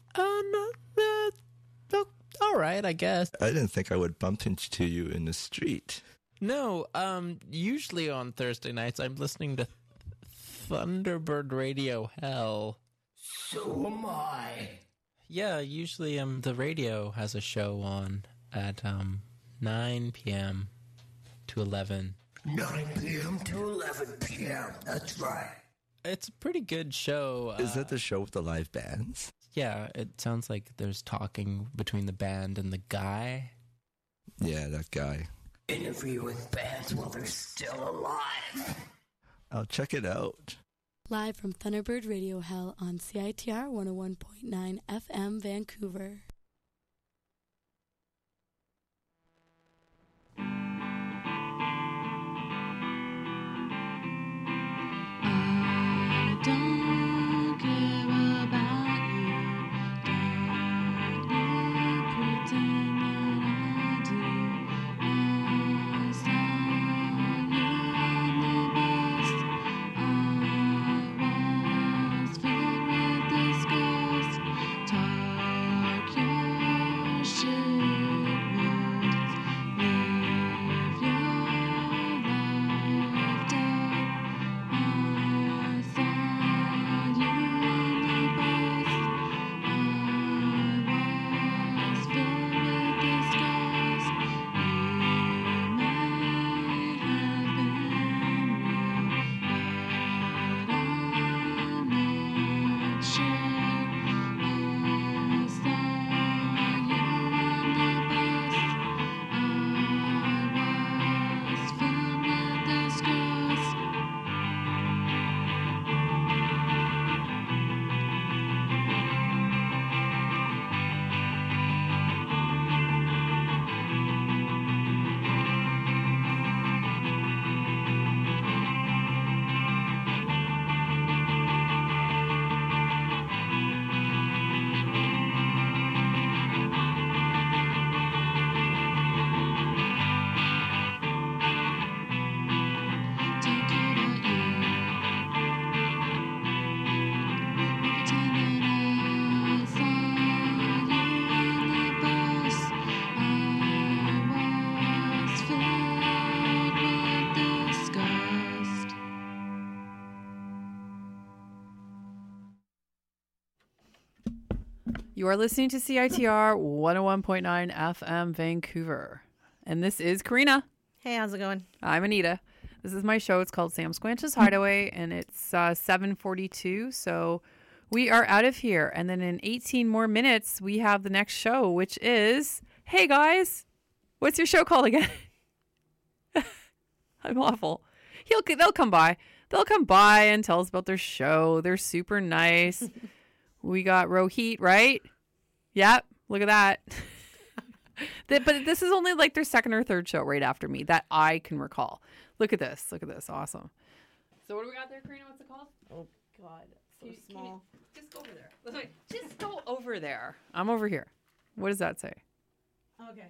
All right, I guess. I didn't think I would bump into you in the street. No, usually on Thursday nights, I'm listening to Thunderbird Radio Hell. So am I. Yeah, usually the radio has a show on at 9 p.m. to 11. 9 p.m. to 11 p.m. That's right. It's a pretty good show. Is that the show with the live bands? Yeah, it sounds like there's talking between the band and the guy. Yeah, that guy. Interview with bands while they're still alive. I'll check it out. Live from Thunderbird Radio Hell on CITR 101.9 FM Vancouver. I don't care about you. Don't you pretend that I do. I saw you on the bus. I was filled with disgust. Talk your shit, words. Live your life, dog. I saw you on the bus. I was filled with disgust. You may have been real, but I'm not sure. I saw you on the bus. I was filled with disgust. Talking about you. Pretend that I saw you on the bus. I was filled with disgust. You are listening to CITR 101.9 FM Vancouver. And this is Karina. Hey, how's it going? I'm Anita. This is my show. It's called Sam Squanch's Hideaway, and it's 7:42. So We are out of here. And then in 18 more minutes, we have the next show, which is, hey guys, what's your show called again? I'm awful. They'll come by. They'll come by and tell us about their show. They're super nice. We got Rohit, right? Yep. Look at that. But this is only like their second or third show right after me that I can recall. Look at this. Look at this. Awesome. So what do we got there, Karina? What's it called? Oh, God. So small. Just go over there. Just go over there. I'm over here. What does that say? Okay.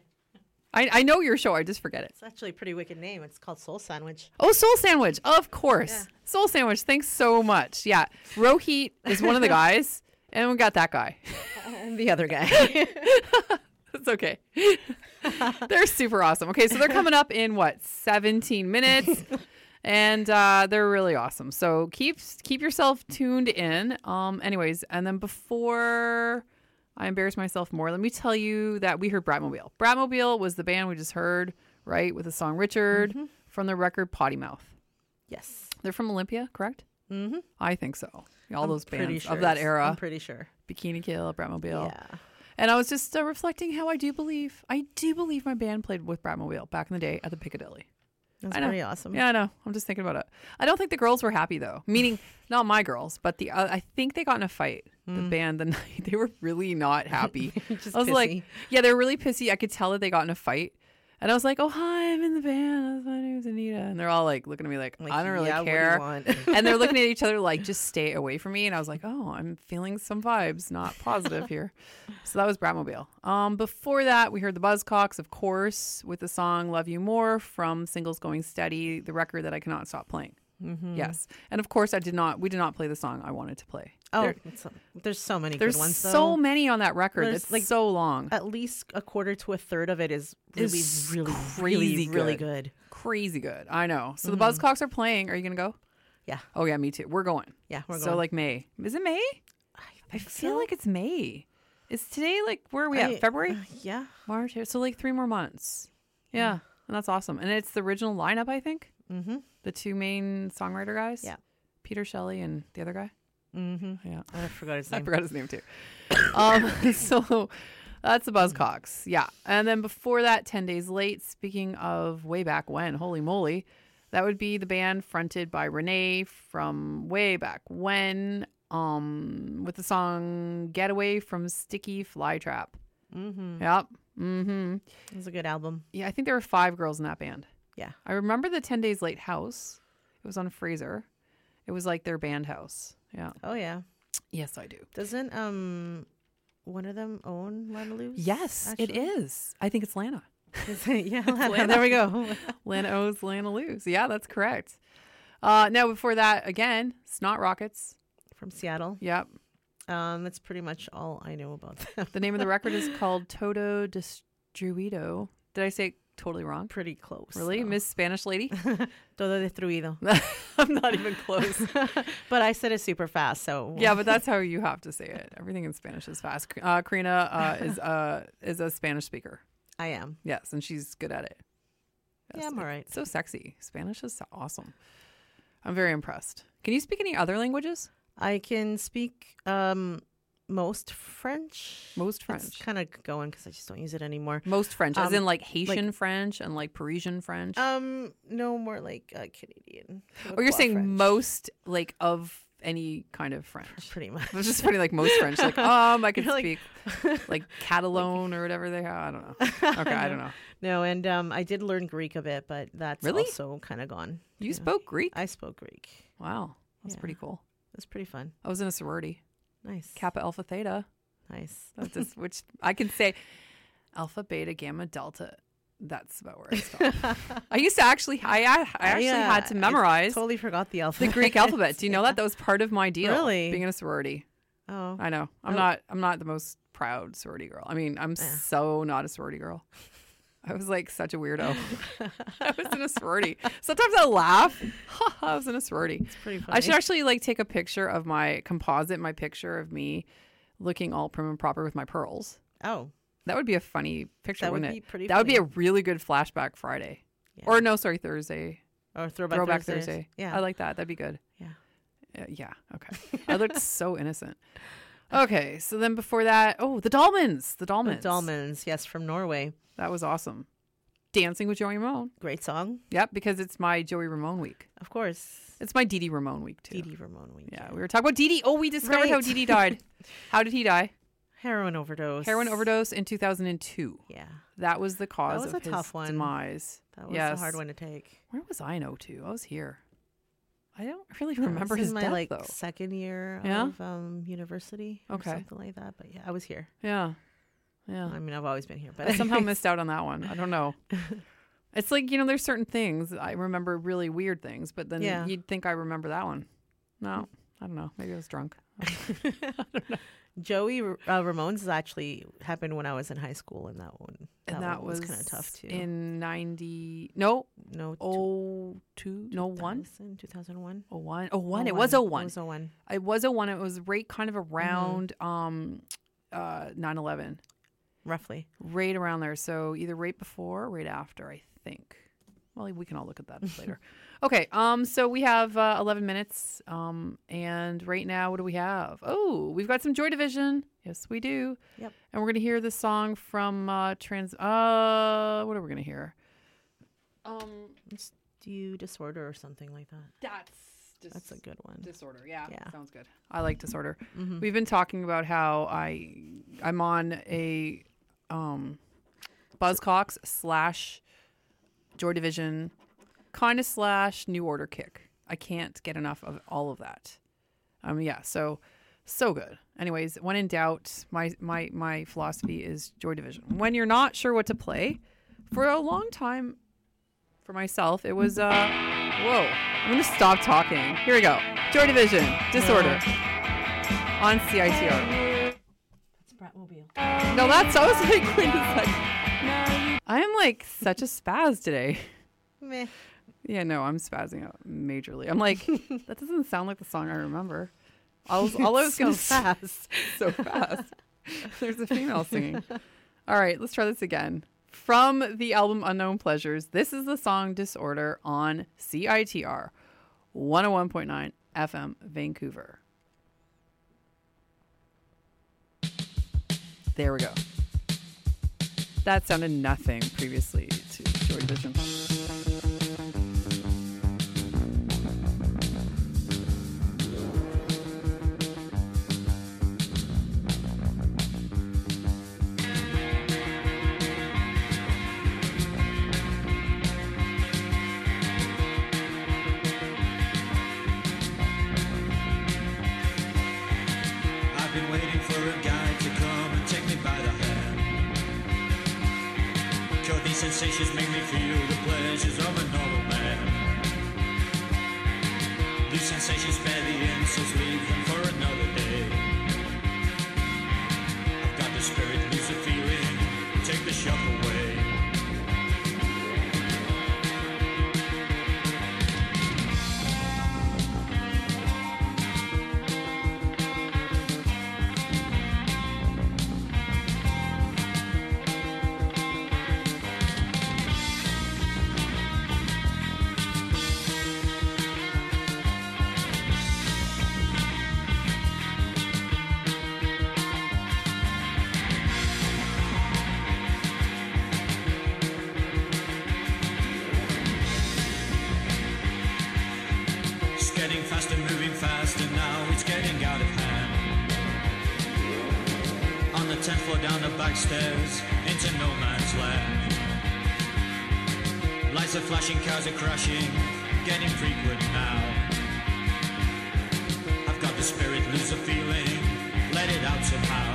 I know your show. I just forget it. It's actually a pretty wicked name. It's called Soul Sandwich. Oh, Soul Sandwich. Of course. Yeah. Soul Sandwich. Thanks so much. Yeah. Rohit is one of the guys. And we got that guy. And the other guy. It's okay. They're super awesome. Okay, so they're coming up in 17 minutes, and they're really awesome. So keep yourself tuned in. Anyways, and then before I embarrass myself more, let me tell you that we heard Bratmobile. Bratmobile was the band we just heard, right, with the song Richard from the record Potty Mouth. Yes, they're from Olympia, correct? Mm-hmm. I think so. All those bands sure of that era. I'm pretty sure. Bikini Kill, Bratmobile. Yeah. And I was just reflecting how I do believe my band played with Bratmobile back in the day at the Piccadilly. That's I know. pretty awesome. Yeah, I know. I'm just thinking about it. I don't think the girls were happy though. Meaning, not my girls, but I think they got in a fight. The band the night they were really not happy. Just I was pissy. like, yeah, they were really pissy. I could tell that they got in a fight. And I was like, oh, hi, I'm in the band. My name's Anita. And they're all like looking at me like I don't really yeah, care. What do you want? And they're looking at each other like, just stay away from me. And I was like, oh, I'm feeling some vibes, not positive here. So that was Bratmobile. Before that, we heard the Buzzcocks, of course, with the song Love You More from Singles Going Steady, the record that I cannot stop playing. Mm-hmm. Yes. And of course, we did not play the song I wanted to play. Oh, there's so many There's good ones. so though. many on that record. There's, It's like, so long. At least a quarter to a third of it is really, Is really, crazy really good. Crazy good. I know. So Mhm. the Buzzcocks are playing. Are you going to go? Yeah. Oh, yeah, me too. We're going. Yeah, we're So going. like May. Is it May? I feel like it's May. Is today like, where are we at? February? Yeah. March. So like 3 more months. Yeah. And that's awesome. And it's the original lineup, I think. Mm-hmm. The 2 main songwriter guys. Yeah. Peter Shelley and the other guy. Mm-hmm. Yeah. I forgot his I name. forgot his name too. So that's the Buzzcocks. Yeah. And then before that, 10 Days Late, speaking of way back when, holy moly, that would be the band fronted by Renee from way back when, with the song Getaway from Sticky Flytrap. Mm-hmm. Yep. Mm-hmm. It was a good album. Yeah, I think there were 5 girls in that band. Yeah. I remember the 10 Days Late house. It was on Fraser. It was like their band house. Yeah. Oh yeah. Yes, I do. Doesn't one of them own Lana Luz? Yes, it is. I think it's Lana. Yeah, Lana. Lana. There we go. Lana owes Lana Luz. Yeah, that's correct. Now, before that, again, Snot Rockets. From Seattle. Yep. That's pretty much all I know about them. The name of the record is called Todo Destruido. Did I say it totally wrong? Pretty close. Really? though. Miss Spanish lady? Todo destruido. I'm not even close. But I said it super fast, so Yeah, but that's how you have to say it. Everything in Spanish is fast. Karina is a Spanish speaker. I am. Yes, and she's good at it. Yeah, I'm all right. So sexy. Spanish is so awesome. I'm very impressed. Can you speak any other languages? I can speak most French. Most French. It's kind of going because I just don't use it anymore. Most French, as in like Haitian like- French and like Parisian French. No, more like Canadian. Or you're saying French. most like of any kind of French. Pretty much. It's just funny, like most French. Like, I can You're speak like Catalan or whatever they have. I don't know. Okay, I don't know. No, and I did learn Greek a bit, but that's Really? also kind of gone. You spoke Greek? I spoke Greek. Wow, that's Yeah. pretty cool. That's pretty fun. I was in a sorority. Nice. Kappa Alpha Theta. Nice. That's just, which I can say Alpha, Beta, Gamma, Delta. That's about where I stopped. I used to actually, I actually had to memorize I totally forgot the alphabet. the Greek alphabet. Do you know that? That was part of my deal. Really? Being in a sorority. Oh. I know. I'm not the most proud sorority girl. I mean, I'm so not a sorority girl. I was like such a weirdo. I was in a sorority. Sometimes I laugh. I was in a sorority. It's pretty funny. I should actually like take a picture of my picture of me looking all prim and proper with my pearls. Oh. That would be a funny picture, That would wouldn't be it? pretty That would be a funny. really good flashback Friday. Yeah. Or no, sorry, Thursday. Or throwback Thursdays. Thursday. Yeah. I like that. That'd be good. Yeah. Yeah. Okay. I looked so innocent. Okay. So then before that, the Dolmens. The Dolmens. The Dolmens, yes, from Norway. That was awesome. Dancing with Joey Ramone. Great song. Yep, because it's my Joey Ramone week. Of course. It's my Dee Dee Ramone week, too. Dee Dee Ramone week. Yeah, we were talking about Dee Dee. Oh, we discovered how Right. Dee Dee died. How did he die? Heroin overdose. Heroin overdose in 2002. Yeah. That was the cause was of a his tough one. demise. That was Yes. a hard one to take. Where was I in 02? I was here. I don't really I was remember in his my death, though. second year Yeah? of university or Okay. something like that. But yeah, I was here. Yeah. Yeah. I mean, I've always been here. But I somehow anyways. missed out on that one. I don't know. It's like, there's certain things. I remember really weird things, but then Yeah. you'd think I remember that one. No, I don't know. Maybe I was drunk. Joey Ramone's actually happened when I was in high school, and that one was kind of tough too. In 90. no 02? No, 1? 2001. 01. 01. It was 01. It was 01. It was 01. It was right kind of around 9/11. Roughly. Right around there. So either right before or right after, I think. Well, we can all look at that later. Okay. So we have 11 minutes. And right now, what do we have? Oh, we've got some Joy Division. Yes, we do. Yep. And we're going to hear the song from what are we going to hear? Let's do Disorder or something like that. That's a good one. Disorder. Yeah. Yeah. Sounds good. I like Disorder. Mhm. We've been talking about how I'm on a Buzzcocks / Joy Division kind of / New Order kick. I can't get enough of all of that. Yeah, so good. Anyways, when in doubt, my philosophy is Joy Division. When you're not sure what to play, for a long time, for myself, it was whoa. I'm gonna stop talking. Here we go. Joy Division, Disorder, on CITR. It's Bratmobile. No, that's I was like, wait a second. I am like such a spaz today. Meh. Yeah, no, I'm spazzing out majorly. I'm like, that doesn't sound like the song I remember. All I was So gonna fast. so fast. There's a female singing. All right, let's try this again. From the album Unknown Pleasures, this is the song Disorder on CITR 101.9 FM Vancouver. There we go. That sounded nothing previously to Joy Division. I've been waiting for a guy to come and take me by the hand. Cause these sensations make me feel the pleasures of a normal man. These sensations spare the insults, leave them for another day. I've got the spirit, lose the feeling, take the shock away. It's getting faster, moving faster now, it's getting out of hand. On the 10th floor down the back stairs, into no man's land. Lights are flashing, cars are crashing, getting frequent now. I've got the spirit, lose the feeling, let it out somehow.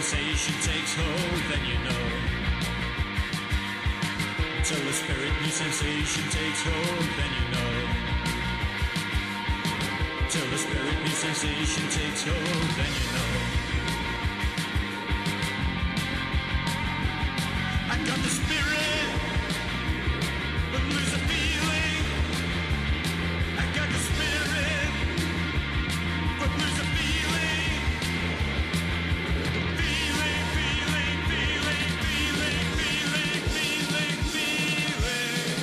sensation takes hold, then you know. Till the spirit new sensation takes hold, then you know. Till the spirit new sensation takes hold, then you know. I got the spirit, but lose a feeling. I got the spirit, but lose a feeling. Feeling, feeling, feeling, feeling, feeling, feeling, feeling.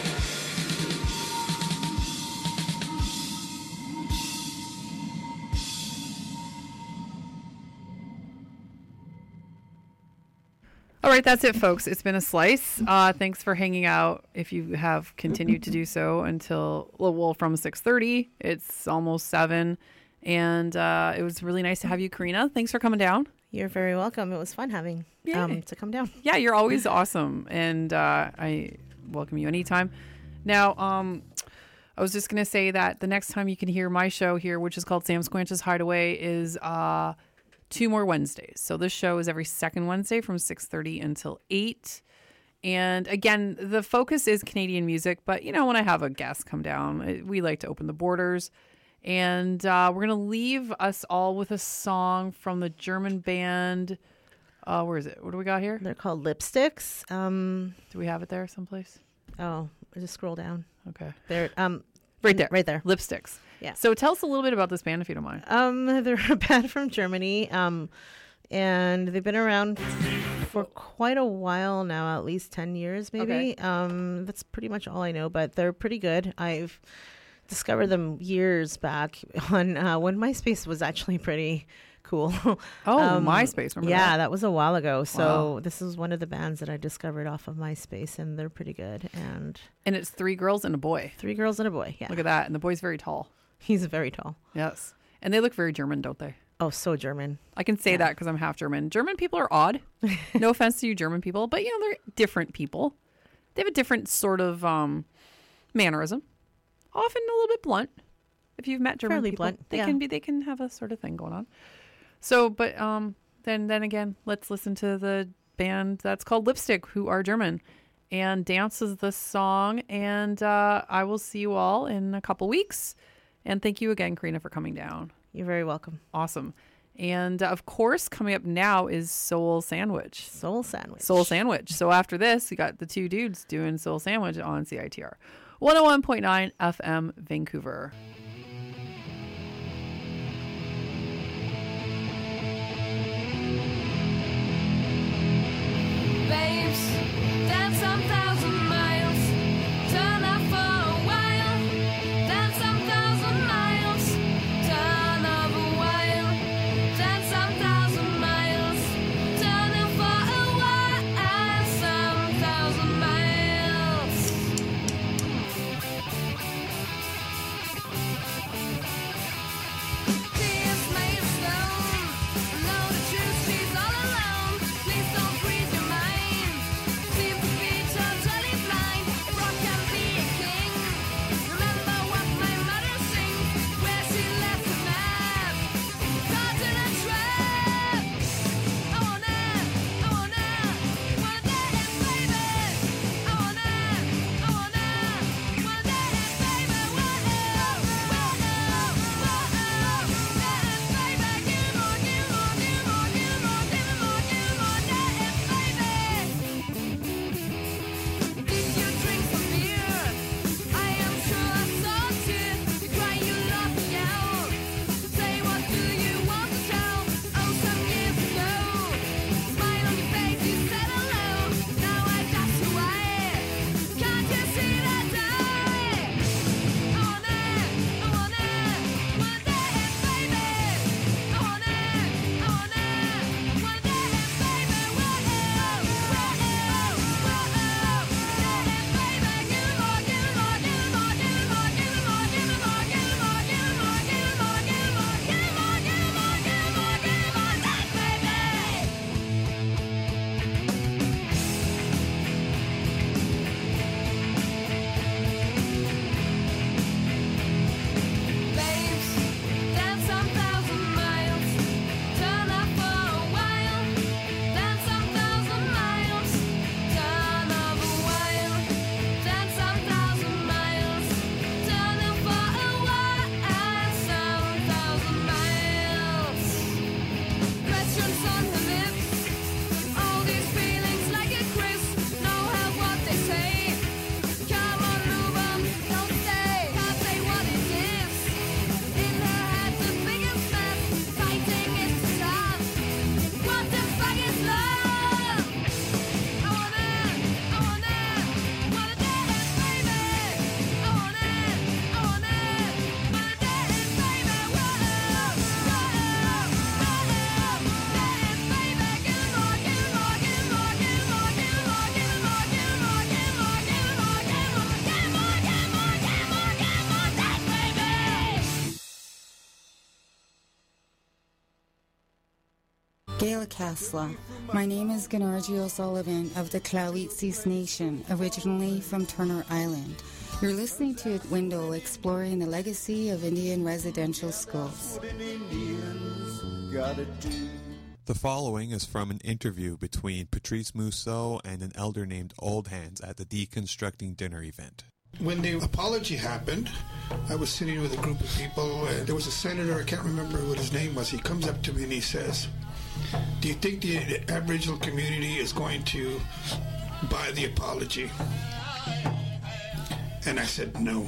All right, that's it, folks. It's been a slice. Thanks for hanging out. If you have continued to do so until, well, from 6:30, it's almost 7. And it was really nice to have you, Karina. Thanks for coming down. You're very welcome. It was fun having to come down. Yeah, you're always awesome. And I welcome you anytime. Now, I was just going to say that the next time you can hear my show here, which is called Sam Squanch's Hideaway, is 2 more Wednesdays. So this show is every second Wednesday from 6:30 until 8. And again, the focus is Canadian music. But, you know, when I have a guest come down, we like to open the borders. And we're going to leave us all with a song from the German band. Where is it? What do we got here? They're called Lipsticks. Do we have it there someplace? Oh, I just scroll down. Okay. They're right there. Right there. Lipsticks. Yeah. So tell us a little bit about this band, if you don't mind. They're a band from Germany. And they've been around for quite a while now, at least 10 years maybe. Okay. That's pretty much all I know, but they're pretty good. I've discovered them years back on when MySpace was actually pretty cool. MySpace. Remember that was a while ago. So Wow. this is one of the bands that I discovered off of MySpace, and they're pretty good. And it's 3 girls and a boy. 3 girls and a boy, yeah. Look at that. And the boy's very tall. He's very tall. Yes. And they look very German, don't they? Oh, so German. I can say that because I'm half German. German people are odd. No offense to you German people, but, you know, they're different people. They have a different sort of mannerism. Often a little bit blunt. If you've met German Fairly people, blunt, they yeah. they can have a sort of thing going on. So, but then again, let's listen to the band that's called Lipstick, who are German, and Dance is the song. And I will see you all in a couple weeks. And thank you again, Karina, for coming down. You're very welcome. Awesome. And of course, coming up now is Soul Sandwich. Soul Sandwich. Soul Sandwich. So after this, we got the 2 dudes doing Soul Sandwich on CITR 101.9 FM Vancouver. Babes, dance some 1,000 miles. Turn up for a while. Dance some 1,000 miles. Turn up a while. Dance some 1,000 miles. Turn up for a while. Some 1,000 miles. Tears made of stone. Know the truth, she's all alone. Please don't freeze your mind. Seems to be totally Gail Kasla. My name is Ganarji O'Sullivan of the Clawitsis Nation, originally from Turner Island. You're listening to Window, exploring the legacy of Indian residential schools. The following is from an interview between Patrice Mousseau and an elder named Old Hands at the Deconstructing Dinner event. When the apology happened, I was sitting with a group of people, and there was a senator, I can't remember what his name was. He comes up to me and he says, "Do you think the Aboriginal community is going to buy the apology?" And I said, "No."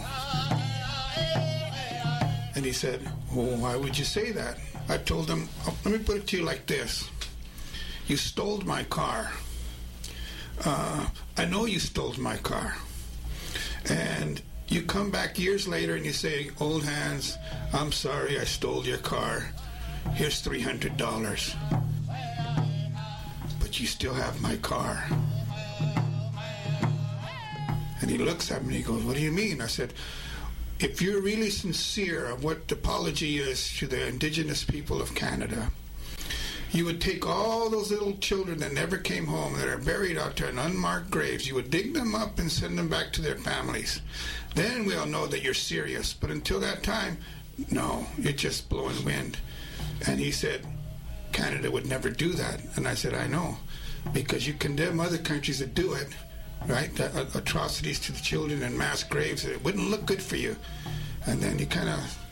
And he said, "Well, why would you say that?" I told him, "Let me put it to you like this. You stole my car. I know you stole my car. And you come back years later and you say, 'Old Hands, I'm sorry I stole your car. Here's $300. But you still have my car.'" And he looks at me and he goes, "What do you mean?" I said, "If you're really sincere of what the apology is to the Indigenous people of Canada, you would take all those little children that never came home, that are buried out there in unmarked graves, you would dig them up and send them back to their families. Then we'll know that you're serious. But until that time, no, you're just blowing wind." And he said, "Canada would never do that." And I said, "I know, because you condemn other countries that do it, right? The atrocities to the children and mass graves, it wouldn't look good for you." And then he kind of